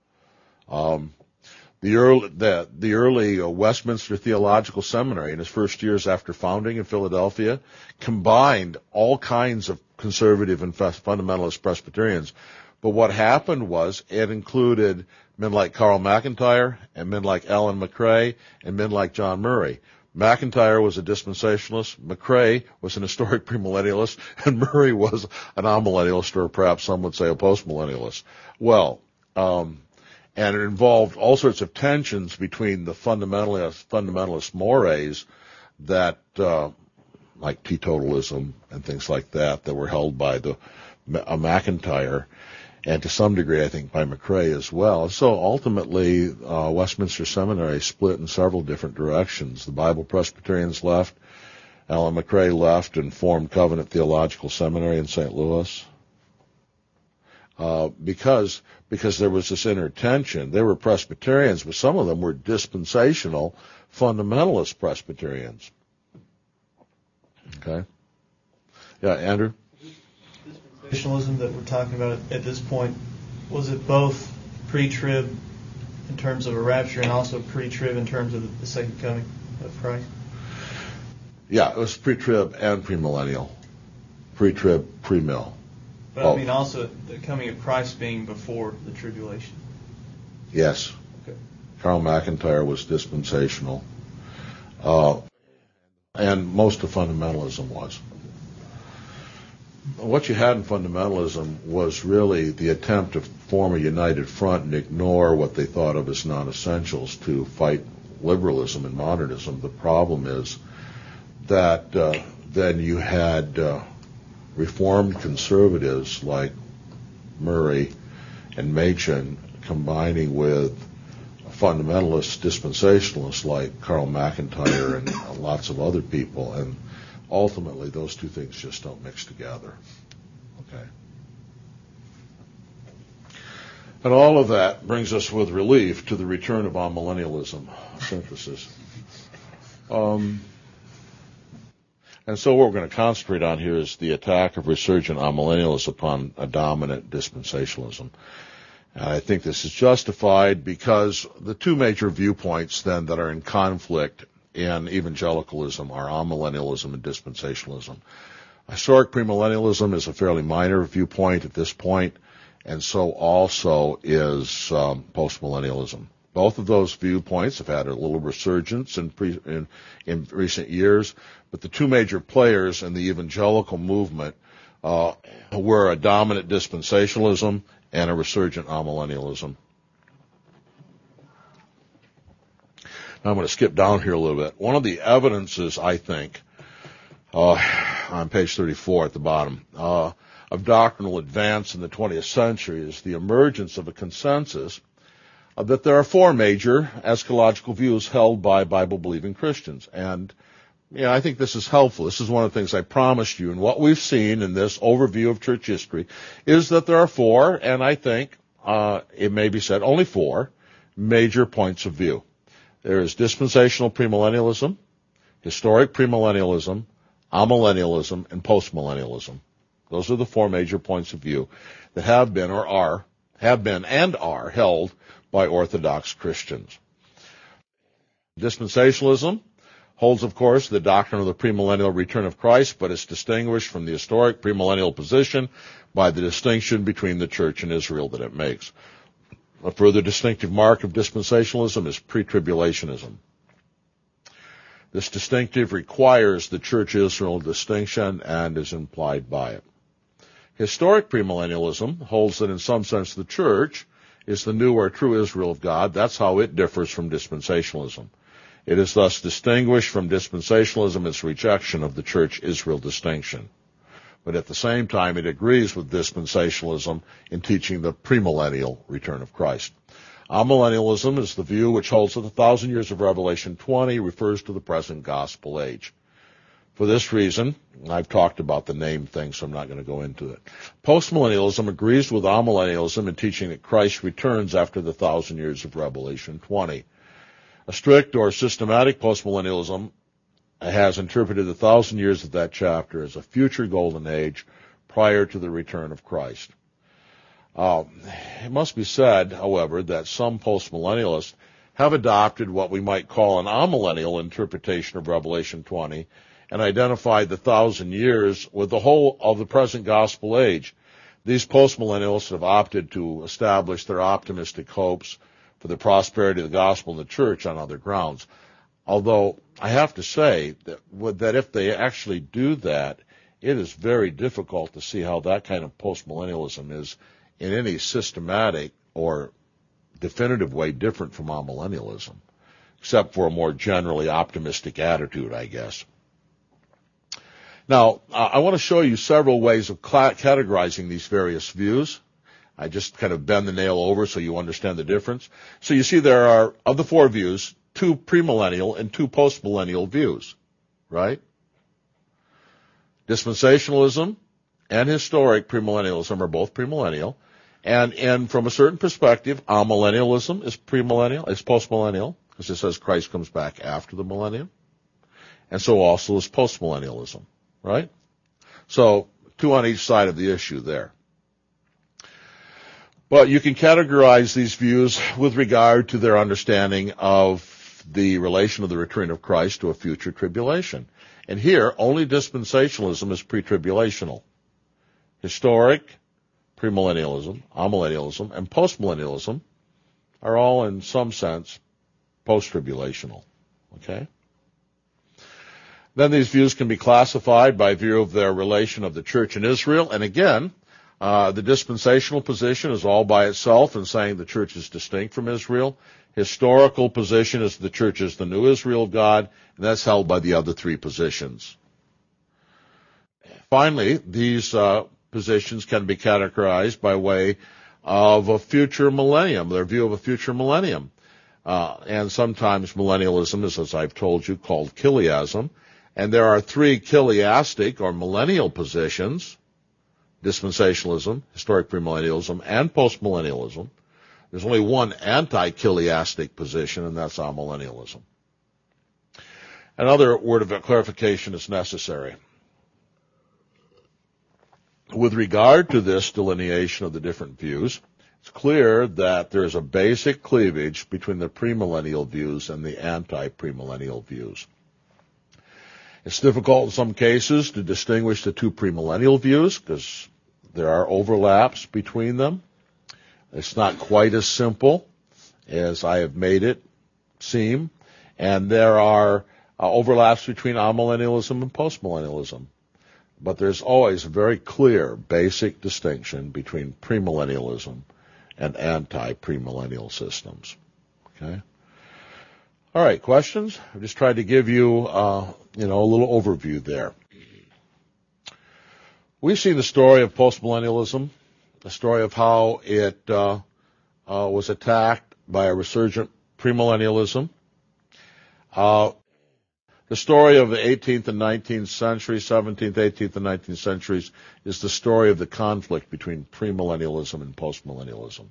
The early Westminster Theological Seminary, in its first years after founding in Philadelphia, combined all kinds of conservative and fundamentalist Presbyterians, But what happened was it included men like Carl McIntyre and men like Alan McRae and men like John Murray. McIntyre was a dispensationalist, McRae was an historic premillennialist, and Murray was an amillennialist, or perhaps some would say a postmillennialist. Well, and it involved all sorts of tensions between the fundamentalist mores that, like teetotalism and things like that were held by McIntyre, and to some degree, I think, by McRae as well. So ultimately, Westminster Seminary split in several different directions. The Bible Presbyterians left, Alan McRae left and formed Covenant Theological Seminary in St. Louis. Because there was this inner tension. They were Presbyterians, but some of them were dispensational fundamentalist Presbyterians. Okay? Yeah, Andrew? Dispensationalism that we're talking about at this point, was it both pre-trib in terms of a rapture and also pre-trib in terms of the second coming of Christ? Yeah, it was pre-trib and premillennial. Pre-trib, pre-mill. But I mean also the coming of Christ being before the tribulation. Yes. Okay. Carl McIntyre was dispensational. And most of fundamentalism was. What you had in fundamentalism was really the attempt to form a united front and ignore what they thought of as non-essentials to fight liberalism and modernism. The problem is that then you had Reformed conservatives like Murray and Machen combining with fundamentalist dispensationalists like Carl McIntyre and lots of other people, and ultimately those two things just don't mix together. Okay. And all of that brings us with relief to the return of amillennialism synthesis. And so what we're going to concentrate on here is the attack of resurgent amillennialists upon a dominant dispensationalism. And I think this is justified because the two major viewpoints then that are in conflict in evangelicalism are amillennialism and dispensationalism. Historic premillennialism is a fairly minor viewpoint at this point, and so also is postmillennialism. Both of those viewpoints have had a little resurgence in recent years, but the two major players in the evangelical movement were a dominant dispensationalism and a resurgent amillennialism. Now I'm going to skip down here a little bit. One of the evidences, I think, on page 34 at the bottom, of doctrinal advance in the 20th century is the emergence of a consensus that there are four major eschatological views held by Bible-believing Christians. And I think this is helpful. This is one of the things I promised you. And what we've seen in this overview of church history is that there are four, and I think it may be said only four, major points of view. There is dispensational premillennialism, historic premillennialism, amillennialism, and postmillennialism. Those are the four major points of view that have been and are held by Orthodox Christians. Dispensationalism holds, of course, the doctrine of the premillennial return of Christ, but it's distinguished from the historic premillennial position by the distinction between the church and Israel that it makes. A further distinctive mark of dispensationalism is pre-tribulationism. This distinctive requires the church-Israel distinction and is implied by it. Historic premillennialism holds that in some sense the church is the new or true Israel of God. That's how it differs from dispensationalism. It is thus distinguished from dispensationalism its rejection of the church-Israel distinction. But at the same time, it agrees with dispensationalism in teaching the premillennial return of Christ. Amillennialism is the view which holds that the 1,000 years of Revelation 20 refers to the present gospel age. For this reason, I've talked about the name thing, so I'm not going to go into it. Postmillennialism agrees with amillennialism in teaching that Christ returns after the 1,000 years of Revelation 20. A strict or systematic postmillennialism has interpreted the 1,000 years of that chapter as a future golden age prior to the return of Christ. It must be said, however, that some postmillennialists have adopted what we might call an amillennial interpretation of Revelation 20 and identified the 1,000 years with the whole of the present gospel age. these postmillennialists have opted to establish their optimistic hopes for the prosperity of the gospel and the church on other grounds. Although I have to say that if they actually do that, it is very difficult to see how that kind of postmillennialism is in any systematic or definitive way different from amillennialism, except for a more generally optimistic attitude, I guess. Now, I want to show you several ways of categorizing these various views. I just kind of bend the nail over so you understand the difference. So you see there are, of the four views, 2 premillennial and 2 postmillennial views, right? Dispensationalism and historic premillennialism are both premillennial. And from a certain perspective, amillennialism is premillennial, is postmillennial, because it says Christ comes back after the millennium. And so also is postmillennialism, right? So 2 on each side of the issue there. But you can categorize these views with regard to their understanding of the relation of the return of Christ to a future tribulation. And here, only dispensationalism is pre-tribulational. Historic, premillennialism, amillennialism, and postmillennialism are all, in some sense, post-tribulational. Okay? Then these views can be classified by view of their relation of the church in Israel. And again, the dispensational position is all by itself in saying the church is distinct from Israel. Historical position is the church is the new Israel of God, and that's held by the other 3 positions. Finally, these positions can be categorized by way of a future millennium, their view of a future millennium. And sometimes millennialism is, as I've told you, called chiliasm. And there are 3 chiliastic or millennial positions: dispensationalism, historic premillennialism, and postmillennialism. There's only one anti-chiliastic position, and that's amillennialism. Another word of clarification is necessary. With regard to this delineation of the different views, it's clear that there is a basic cleavage between the premillennial views and the anti-premillennial views. It's difficult in some cases to distinguish the 2 premillennial views because there are overlaps between them. It's not quite as simple as I have made it seem, and there are overlaps between amillennialism and postmillennialism. But there's always a very clear basic distinction between premillennialism and anti-premillennial systems. Okay? All right, questions? I've just tried to give you, a little overview there. We've seen the story of postmillennialism, the story of how it was attacked by a resurgent premillennialism. The story of the 18th and 19th centuries, 17th, 18th, and 19th centuries, is the story of the conflict between premillennialism and postmillennialism.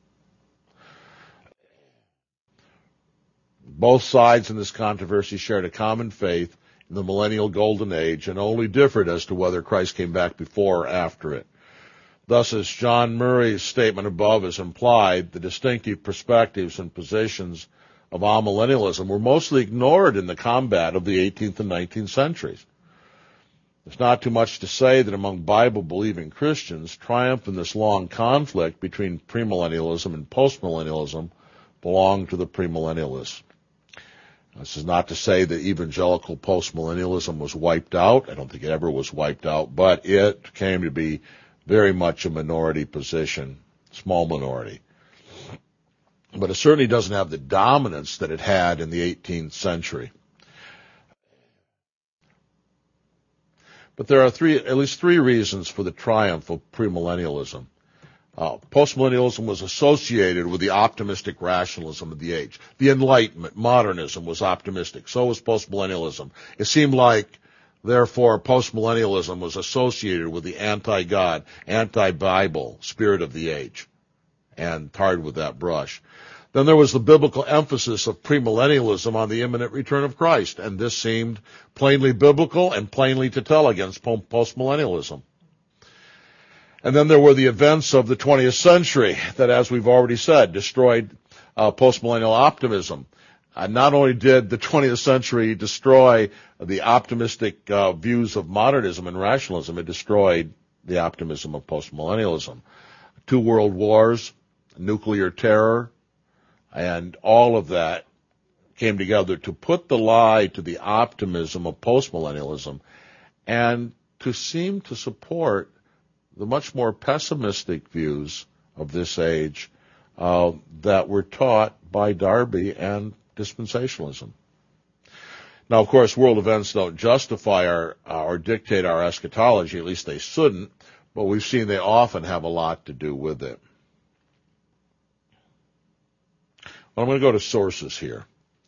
Both sides in this controversy shared a common faith in the millennial golden age and only differed as to whether Christ came back before or after it. Thus, as John Murray's statement above is implied, the distinctive perspectives and positions of amillennialism were mostly ignored in the combat of the 18th and 19th centuries. It's not too much to say that among Bible-believing Christians, triumph in this long conflict between premillennialism and postmillennialism belonged to the premillennialists. This is not to say that evangelical postmillennialism was wiped out. I don't think it ever was wiped out, but it came to be very much a minority position, small minority. But it certainly doesn't have the dominance that it had in the 18th century. But there are at least three reasons for the triumph of premillennialism. Postmillennialism was associated with the optimistic rationalism of the age. The Enlightenment, modernism was optimistic. So was postmillennialism. It seemed like, therefore, postmillennialism was associated with the anti-God, anti-Bible spirit of the age, and tarred with that brush. Then there was the biblical emphasis of premillennialism on the imminent return of Christ, and this seemed plainly biblical and plainly to tell against postmillennialism. And then there were the events of the 20th century that, as we've already said, destroyed postmillennial optimism. Not only did the 20th century destroy the optimistic views of modernism and rationalism, it destroyed the optimism of postmillennialism. 2 world wars, nuclear terror, and all of that came together to put the lie to the optimism of postmillennialism and to seem to support the much more pessimistic views of this age that were taught by Darby and dispensationalism. Now, of course, world events don't justify or dictate our eschatology, at least they shouldn't, but we've seen they often have a lot to do with it. Well, I'm going to go to sources here.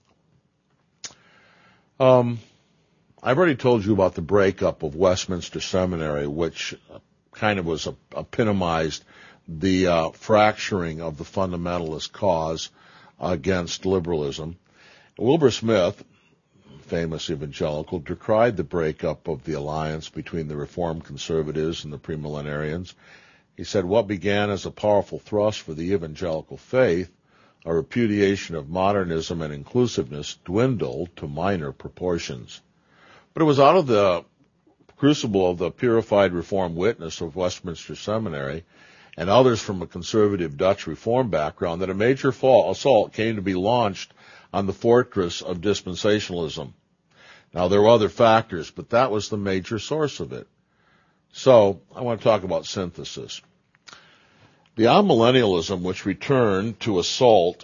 I've already told you about the breakup of Westminster Seminary, which kind of was epitomized the fracturing of the fundamentalist cause against liberalism. Wilbur Smith, famous evangelical, decried the breakup of the alliance between the Reformed conservatives and the premillenarians. He said, what began as a powerful thrust for the evangelical faith, a repudiation of modernism and inclusiveness, dwindled to minor proportions. But it was out of the crucible of the purified Reformed witness of Westminster Seminary and others from a conservative Dutch Reform background that a major assault came to be launched on the fortress of dispensationalism. Now, there were other factors, but that was the major source of it. So, I want to talk about synthesis. The amillennialism which returned to assault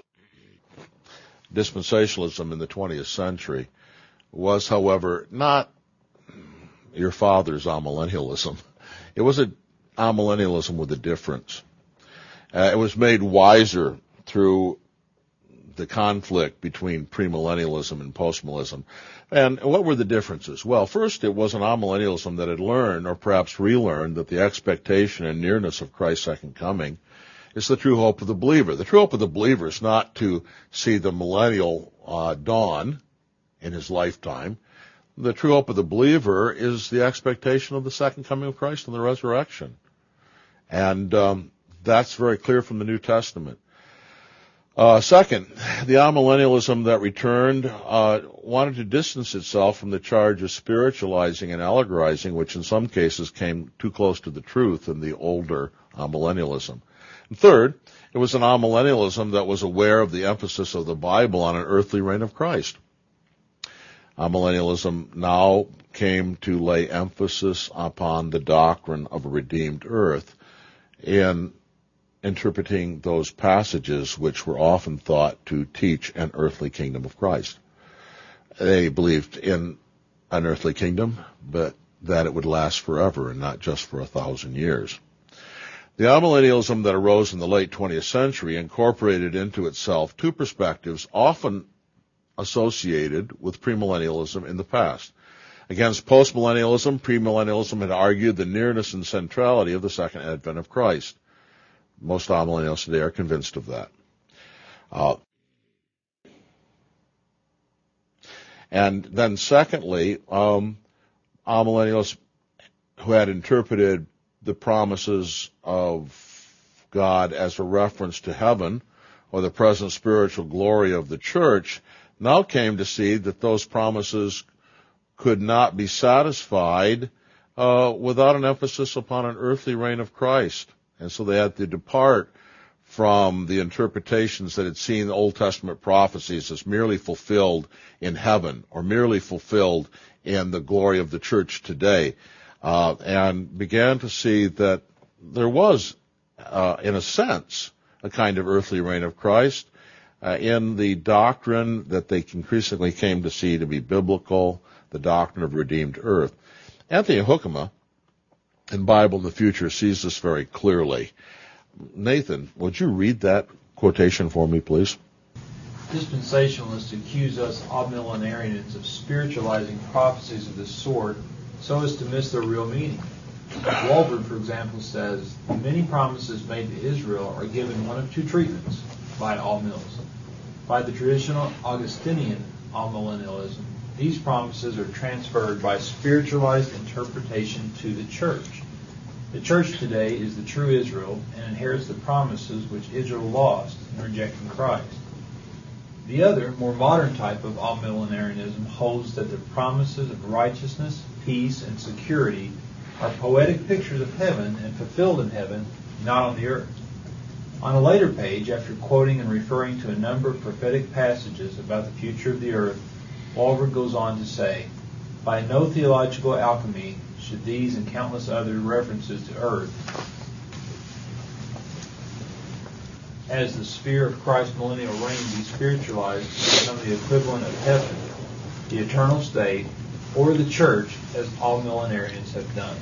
dispensationalism in the 20th century was, however, not your father's amillennialism. It was an amillennialism with a difference. It was made wiser through the conflict between premillennialism and postmillennialism. And what were the differences? Well, first, it was an amillennialism that had learned, or perhaps relearned, that the expectation and nearness of Christ's second coming is the true hope of the believer. The true hope of the believer is not to see the millennial dawn in his lifetime. The true hope of the believer is the expectation of the second coming of Christ and the resurrection. And that's very clear from the New Testament. Second, the amillennialism that returned wanted to distance itself from the charge of spiritualizing and allegorizing, which in some cases came too close to the truth in the older amillennialism. And third, it was an amillennialism that was aware of the emphasis of the Bible on an earthly reign of Christ. Amillennialism now came to lay emphasis upon the doctrine of a redeemed earth in interpreting those passages which were often thought to teach an earthly kingdom of Christ. They believed in an earthly kingdom, but that it would last forever and not just for 1,000 years. The amillennialism that arose in the late 20th century incorporated into itself two perspectives often associated with premillennialism in the past. Against postmillennialism, premillennialism had argued the nearness and centrality of the second advent of Christ. Most amillennialists today are convinced of that. And then secondly, amillennialists who had interpreted the promises of God as a reference to heaven or the present spiritual glory of the church now came to see that those promises could not be satisfied without an emphasis upon an earthly reign of Christ. And so they had to depart from the interpretations that had seen the Old Testament prophecies as merely fulfilled in heaven or merely fulfilled in the glory of the church today, and began to see that there was, in a sense, a kind of earthly reign of Christ in the doctrine that they increasingly came to see to be biblical, the doctrine of redeemed earth. Anthony Hoekema, in Bible in the Future, sees this very clearly. Nathan, would you read that quotation for me, please? Dispensationalists accuse us amillenarians of spiritualizing prophecies of this sort so as to miss their real meaning. Walvoord, for example, says, the many promises made to Israel are given one of two treatments by all mills. By the traditional Augustinian amillennialism, these promises are transferred by spiritualized interpretation to the church. The church today is the true Israel and inherits the promises which Israel lost in rejecting Christ. The other, more modern type of amillenarianism holds that the promises of righteousness, peace, and security are poetic pictures of heaven and fulfilled in heaven, not on the earth. On a later page, after quoting and referring to a number of prophetic passages about the future of the earth, Walvoord goes on to say, by no theological alchemy should these and countless other references to earth as the sphere of Christ's millennial reign be spiritualized to become the equivalent of heaven, the eternal state, or the church, as all millenarians have done.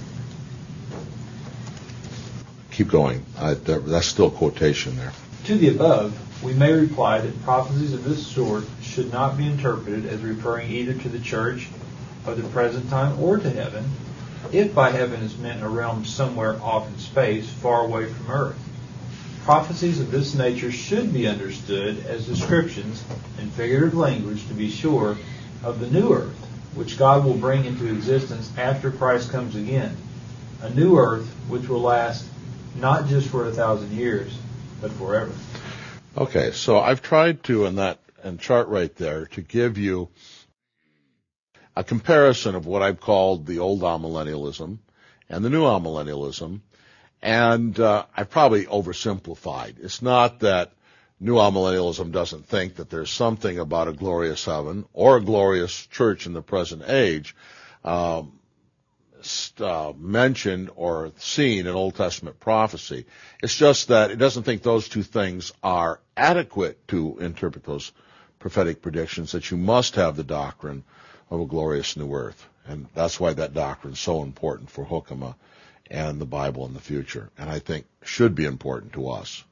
Keep going. That's still quotation there. To the above, we may reply that prophecies of this sort should not be interpreted as referring either to the church of the present time or to heaven, if by heaven is meant a realm somewhere off in space, far away from earth. Prophecies of this nature should be understood as descriptions, in figurative language to be sure, of the new earth, which God will bring into existence after Christ comes again. A new earth which will last not just for 1,000 years, but forever. Okay, so I've tried to, in that chart right there, to give you a comparison of what I've called the old amillennialism and the new amillennialism, and I've probably oversimplified. It's not that new amillennialism doesn't think that there's something about a glorious heaven or a glorious church in the present age mentioned or seen in Old Testament prophecy. It's just that it doesn't think those two things are adequate to interpret those prophetic predictions, that you must have the doctrine of a glorious new earth. And that's why that doctrine is so important for Hoekema and the Bible in the future, and I think should be important to us.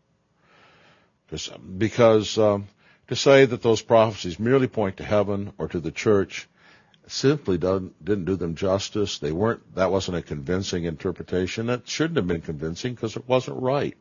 Because to say that those prophecies merely point to heaven or to the church simply didn't do them justice. That wasn't a convincing interpretation. It shouldn't have been convincing because it wasn't right.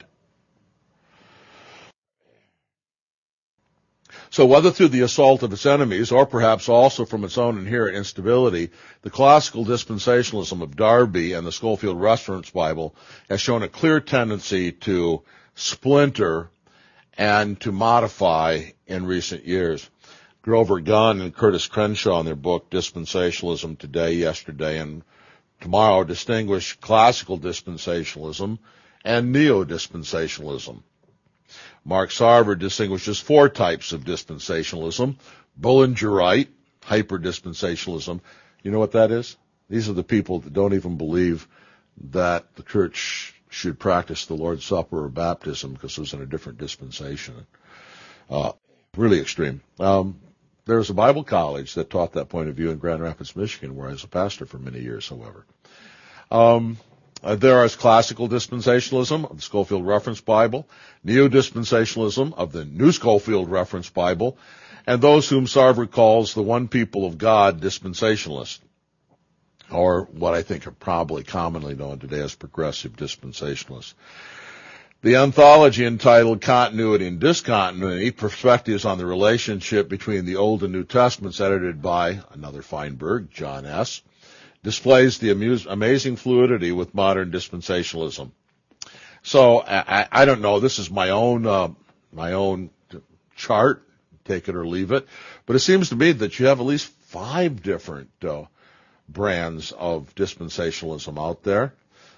So whether through the assault of its enemies or perhaps also from its own inherent instability, the classical dispensationalism of Darby and the Schofield Reference Bible has shown a clear tendency to splinter and to modify in recent years. Grover Gunn and Curtis Crenshaw in their book Dispensationalism Today, Yesterday, and Tomorrow distinguish classical dispensationalism and neo-dispensationalism. Mark Sarver distinguishes 4 types of dispensationalism: Bullingerite, hyper-dispensationalism. You know what that is? These are the people that don't even believe that the church should practice the Lord's Supper or baptism because it was in a different dispensation. Really extreme. There was a Bible college that taught that point of view in Grand Rapids, Michigan, where I was a pastor for many years, however. There is classical dispensationalism of the Schofield Reference Bible, neo-dispensationalism of the New Schofield Reference Bible, and those whom Sarver calls the one people of God dispensationalists, or what I think are probably commonly known today as progressive dispensationalists. The anthology entitled Continuity and Discontinuity, Perspectives on the Relationship Between the Old and New Testaments, edited by another Feinberg, John S., displays the amazing fluidity with modern dispensationalism. So I don't know. This is my own chart. Take it or leave it. But it seems to me that you have at least 5 different brands of dispensationalism out there.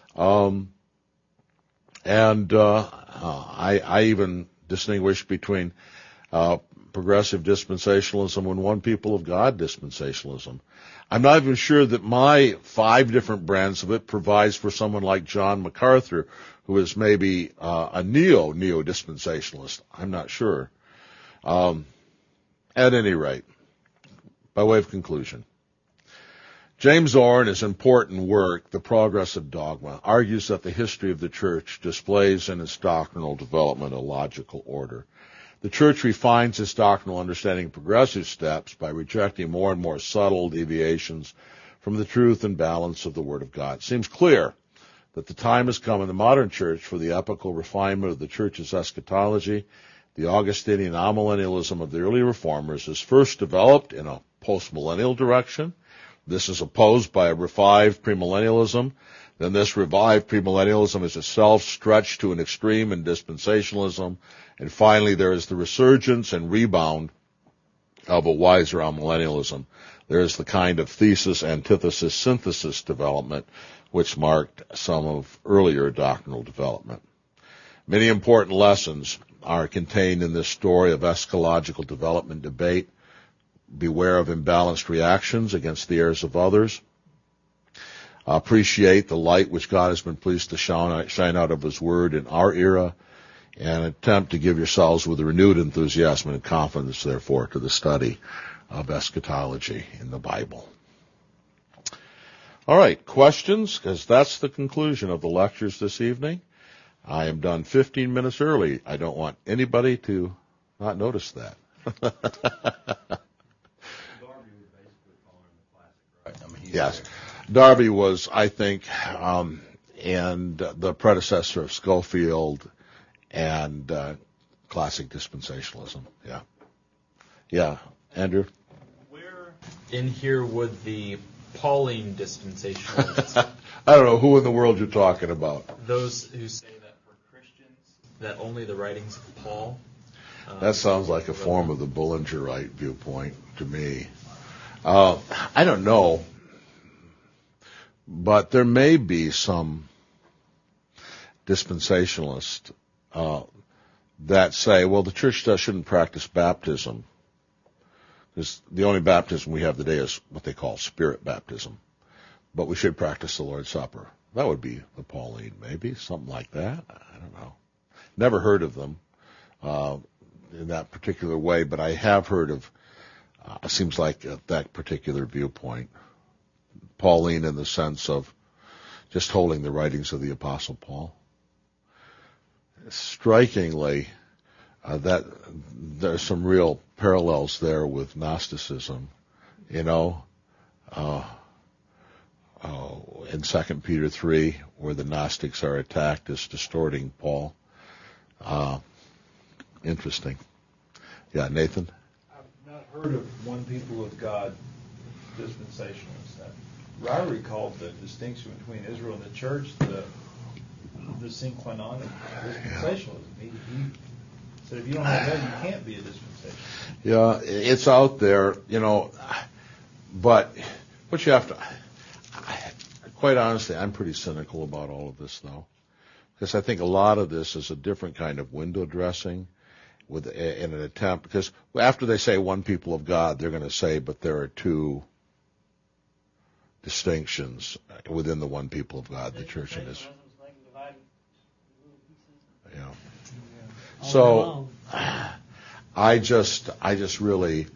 I even distinguish between progressive dispensationalism and one people of God dispensationalism. I'm not even sure that my 5 different brands of it provides for someone like John MacArthur, who is maybe a neo-dispensationalist. I'm not sure. At any rate, by way of conclusion, James Orr, in his important work, The Progress of Dogma, argues that the history of the Church displays in its doctrinal development a logical order. The Church refines its doctrinal understanding in progressive steps by rejecting more and more subtle deviations from the truth and balance of the Word of God. It seems clear that the time has come in the modern Church for the epical refinement of the Church's eschatology. The Augustinian amillennialism of the early reformers is first developed in a postmillennial direction. This is opposed by a revived premillennialism. Then this revived premillennialism is itself stretched to an extreme in dispensationalism. And finally, there is the resurgence and rebound of a wiser amillennialism. There is the kind of thesis, antithesis, synthesis development which marked some of earlier doctrinal development. Many important lessons are contained in this story of eschatological development debate. Beware of imbalanced reactions against the errors of others. Appreciate the light which God has been pleased to shine out of His Word in our era, and attempt to give yourselves with renewed enthusiasm and confidence, therefore, to the study of eschatology in the Bible. All right, questions? Because that's the conclusion of the lectures this evening. I am done 15 minutes early. I don't want anybody to not notice that. Yes. Darby was, I think, and the predecessor of Schofield and classic dispensationalism. Yeah. Yeah. Andrew? Where in here would the Pauline dispensationalists, I don't know who in the world you're talking about. those who say that for Christians, that only the writings of Paul? That sounds like a form of the Bullingerite viewpoint to me. I don't know. But there may be some dispensationalists that say, well, the church shouldn't practice baptism, because the only baptism we have today is what they call spirit baptism. But we should practice the Lord's Supper. That would be the Pauline, maybe, something like that. I don't know. Never heard of them in that particular way, but I have heard of, it seems like that particular viewpoint. Pauline in the sense of just holding the writings of the Apostle Paul. Strikingly, that there's some real parallels there with Gnosticism, in 2 Peter 3, where the Gnostics are attacked as distorting Paul. Interesting. Yeah, Nathan? I've not heard of one people of God dispensationalists. Ryrie called the distinction between Israel and the church the sine qua non of dispensationalism. He said if you don't have that, you can't be a dispensationalist. Yeah, it's out there, but what you have to, quite honestly, I'm pretty cynical about all of this, though, because I think a lot of this is a different kind of window dressing in an attempt, because after they say one people of God, they're going to say, but there are two distinctions within the one people of God, the church and Israel. Yeah. So I just really,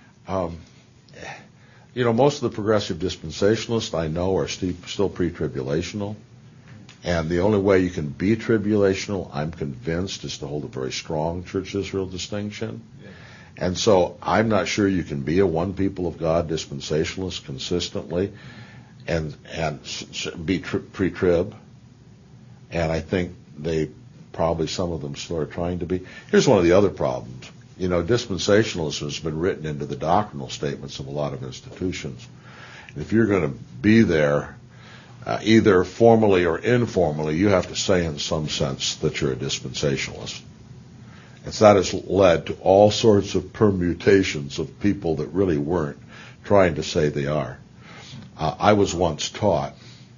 most of the progressive dispensationalists I know are still pre-tribulational, and the only way you can be tribulational, I'm convinced, is to hold a very strong Church Israel distinction. And so I'm not sure you can be a one people of God dispensationalist consistently and be pre-trib. And I think some of them still are trying to be. Here's one of the other problems. Dispensationalism has been written into the doctrinal statements of a lot of institutions. And if you're going to be there, either formally or informally, you have to say in some sense that you're a dispensationalist. And so that has led to all sorts of permutations of people that really weren't trying to say they are. I was once taught,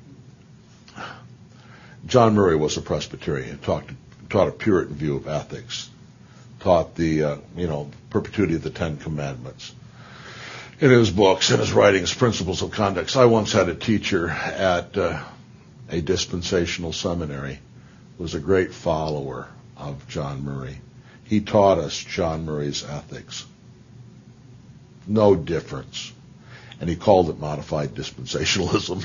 John Murray was a Presbyterian, taught a Puritan view of ethics, taught the, perpetuity of the Ten Commandments. In his books, in his writings, Principles of Conduct. So I once had a teacher at a dispensational seminary who was a great follower of John Murray. He taught us John Murray's ethics. No difference. And he called it modified dispensationalism.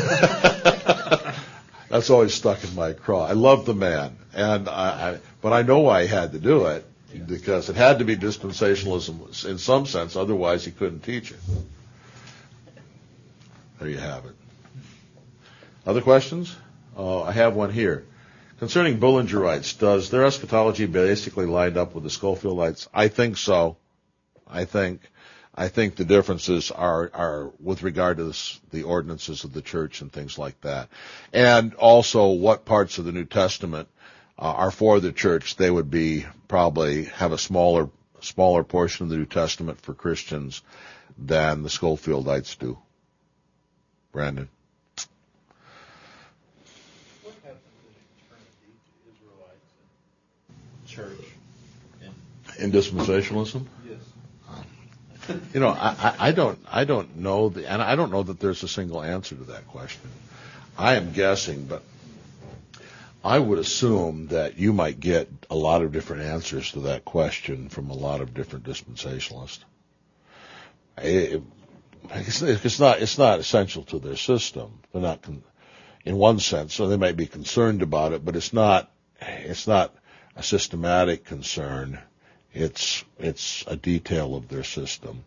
That's always stuck in my craw. I love the man, but I know why he had to do it, because it had to be dispensationalism in some sense, otherwise he couldn't teach it. There you have it. Other questions? Oh, I have one here. Concerning Bullingerites, does their eschatology basically line up with the Schofieldites? I think so. I think the differences are with regard to the ordinances of the church and things like that. And also what parts of the New Testament are for the church. They would probably have a smaller portion of the New Testament for Christians than the Schofieldites do. Brandon. In dispensationalism? Yes. You know, I don't know, and I don't know that there's a single answer to that question. I am guessing, but I would assume that you might get a lot of different answers to that question from a lot of different dispensationalists. It's not essential to their system. They're not, in one sense, so they might be concerned about it, but it's not a systematic concern. It's a detail of their system.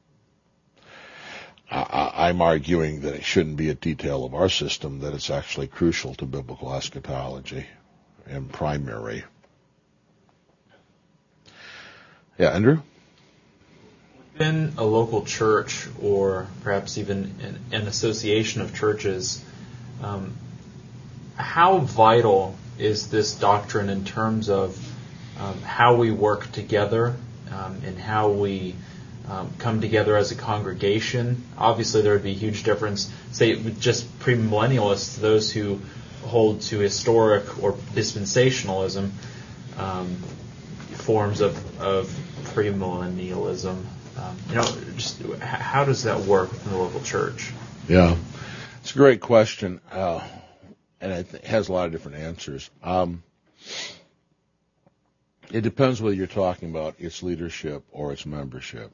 I'm arguing that it shouldn't be a detail of our system, that it's actually crucial to biblical eschatology and primary. Yeah, Andrew? Within a local church, or perhaps even an association of churches, how vital is this doctrine in terms of how we work together and how we come together as a congregation? Obviously, there would be a huge difference, say, with just premillennialists, those who hold to historic or dispensationalism forms of premillennialism. Just how does that work within the local church? Yeah, it's a great question, and it has a lot of different answers. It depends whether you're talking about its leadership or its membership.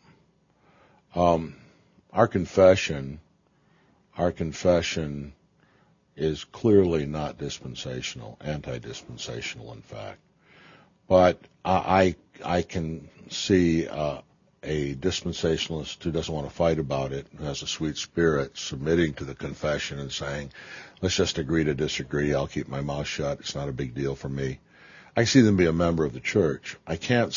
Our confession is clearly not dispensational, anti-dispensational, in fact. But I can see a dispensationalist who doesn't want to fight about it, who has a sweet spirit, submitting to the confession and saying, let's just agree to disagree. I'll keep my mouth shut. It's not a big deal for me. I see them be a member of the church. I don't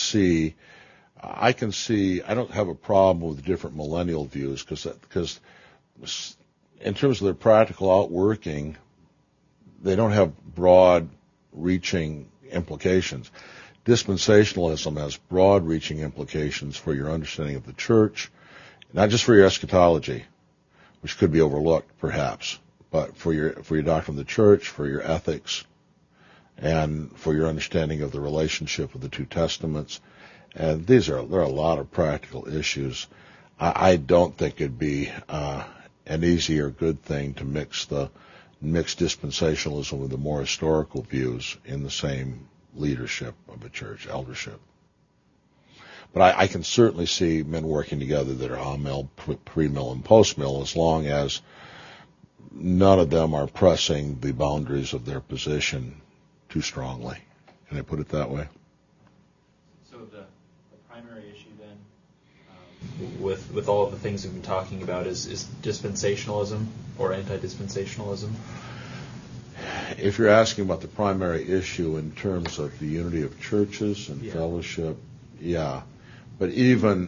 have a problem with different millennial views because in terms of their practical outworking, they don't have broad-reaching implications. Dispensationalism has broad-reaching implications for your understanding of the church, not just for your eschatology, which could be overlooked perhaps, but for your doctrine of the church, for your ethics, and for your understanding of the relationship of the two testaments. And there are a lot of practical issues. I don't think it'd be an easy or good thing to mix dispensationalism with the more historical views in the same leadership of a church, eldership. But I can certainly see men working together that are amill, pre-mill, and post-mill, as long as none of them are pressing the boundaries of their position too strongly. Can I put it that way? So the primary issue then, with all of the things we've been talking about, is dispensationalism or anti-dispensationalism? If you're asking about the primary issue in terms of the unity of churches and fellowship, yeah. But even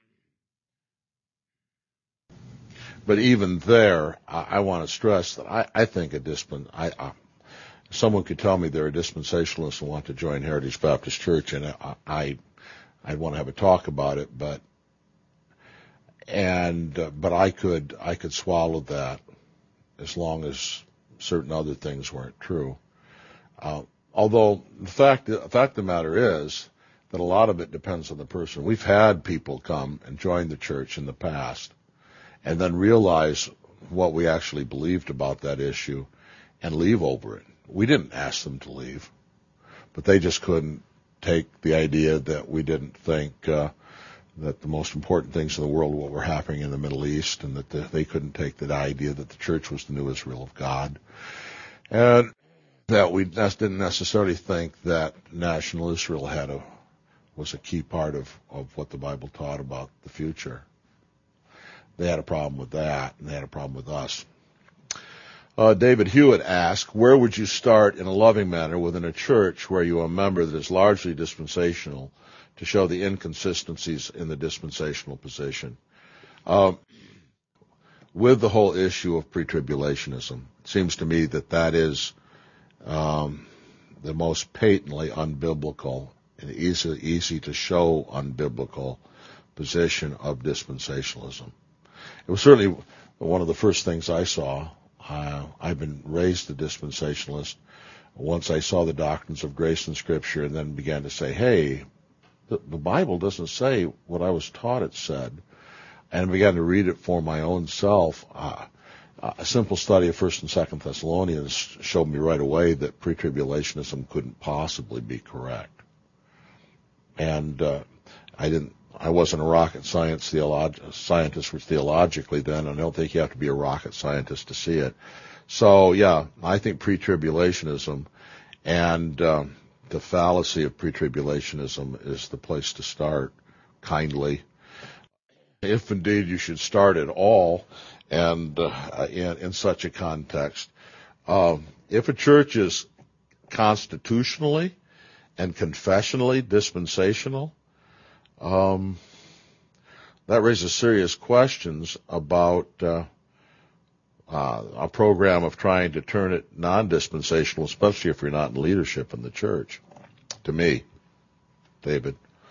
there, I want to stress that I think someone could tell me they're a dispensationalist and want to join Heritage Baptist Church, and I'd want to have a talk about it, but I could swallow that as long as certain other things weren't true. Although the fact of the matter is that a lot of it depends on the person. We've had people come and join the church in the past and then realize what we actually believed about that issue and leave over it. We didn't ask them to leave, but they just couldn't take the idea that we didn't think that the most important things in the world were happening in the Middle East, and that they couldn't take the idea that the church was the new Israel of God, and that we didn't necessarily think that national Israel was a key part of what the Bible taught about the future. They had a problem with that, and they had a problem with us. David Hewitt asked, where would you start in a loving manner within a church where you are a member that is largely dispensational to show the inconsistencies in the dispensational position? With the whole issue of pre-tribulationism, it seems to me that is the most patently unbiblical and easy to show unbiblical position of dispensationalism. It was certainly one of the first things I saw. I've been raised a dispensationalist. Once I saw the doctrines of grace in Scripture and then began to say, hey, the Bible doesn't say what I was taught it said, and began to read it for my own self. A simple study of 1st and 2nd Thessalonians showed me right away that pre-tribulationism couldn't possibly be correct. And I wasn't a rocket scientist theologically then, and I don't think you have to be a rocket scientist to see it. So, yeah, I think pre-tribulationism and the fallacy of pre-tribulationism is the place to start, kindly. If indeed you should start at all, and in such a context. If a church is constitutionally and confessionally dispensational, that raises serious questions about a program of trying to turn it non-dispensational, especially if you're not in leadership in the church. To me, David.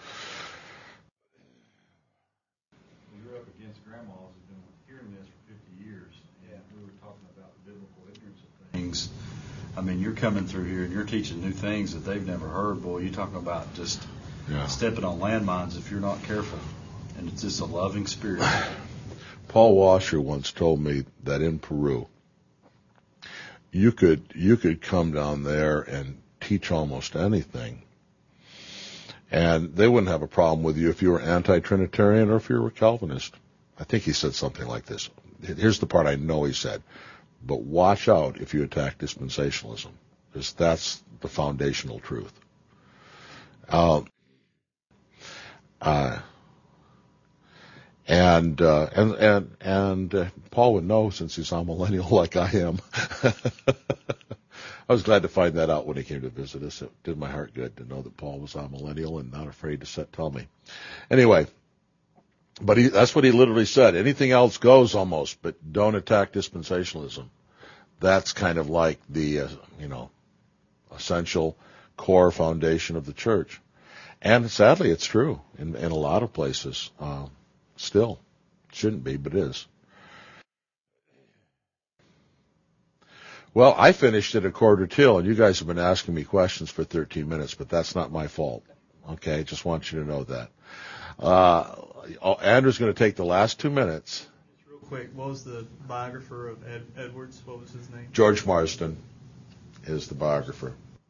You're up against grandmas who've been hearing this for 50 years, and we were talking about the biblical ignorance of things. I mean, you're coming through here and you're teaching new things that they've never heard. Boy, you're talking about just stepping on landmines if you're not careful. And it's just a loving spirit. Paul Washer once told me that in Peru, you could come down there and teach almost anything, and they wouldn't have a problem with you if you were anti-Trinitarian or if you were a Calvinist. I think he said something like this. Here's the part I know he said. But watch out if you attack dispensationalism, because that's the foundational truth. And Paul would know, since he's a millennial like I am. I was glad to find that out when he came to visit us. It did my heart good to know that Paul was a millennial and not afraid to tell me. Anyway, but that's what he literally said. Anything else goes almost, but don't attack dispensationalism. That's kind of like the, essential core foundation of the church. And sadly, it's true in a lot of places. Still. Shouldn't be, but is. Well, I finished at 1:45, and you guys have been asking me questions for 13 minutes, but that's not my fault. Okay? Just want you to know that. Andrew's going to take the last 2 minutes. Real quick, what was the biographer of Edwards? What was his name? George Marsden is the biographer.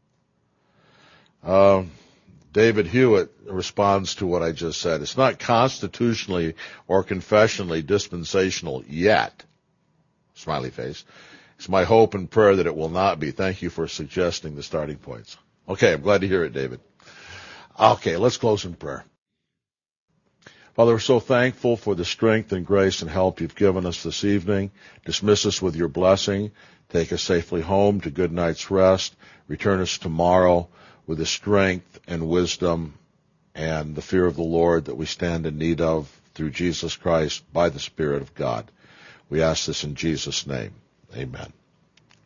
David Hewitt responds to what I just said. It's not constitutionally or confessionally dispensational yet. Smiley face. It's my hope and prayer that it will not be. Thank you for suggesting the starting points. Okay, I'm glad to hear it, David. Okay, let's close in prayer. Father, we're so thankful for the strength and grace and help you've given us this evening. Dismiss us with your blessing. Take us safely home to good night's rest. Return us tomorrow with the strength and wisdom and the fear of the Lord that we stand in need of through Jesus Christ by the Spirit of God. We ask this in Jesus' name. Amen.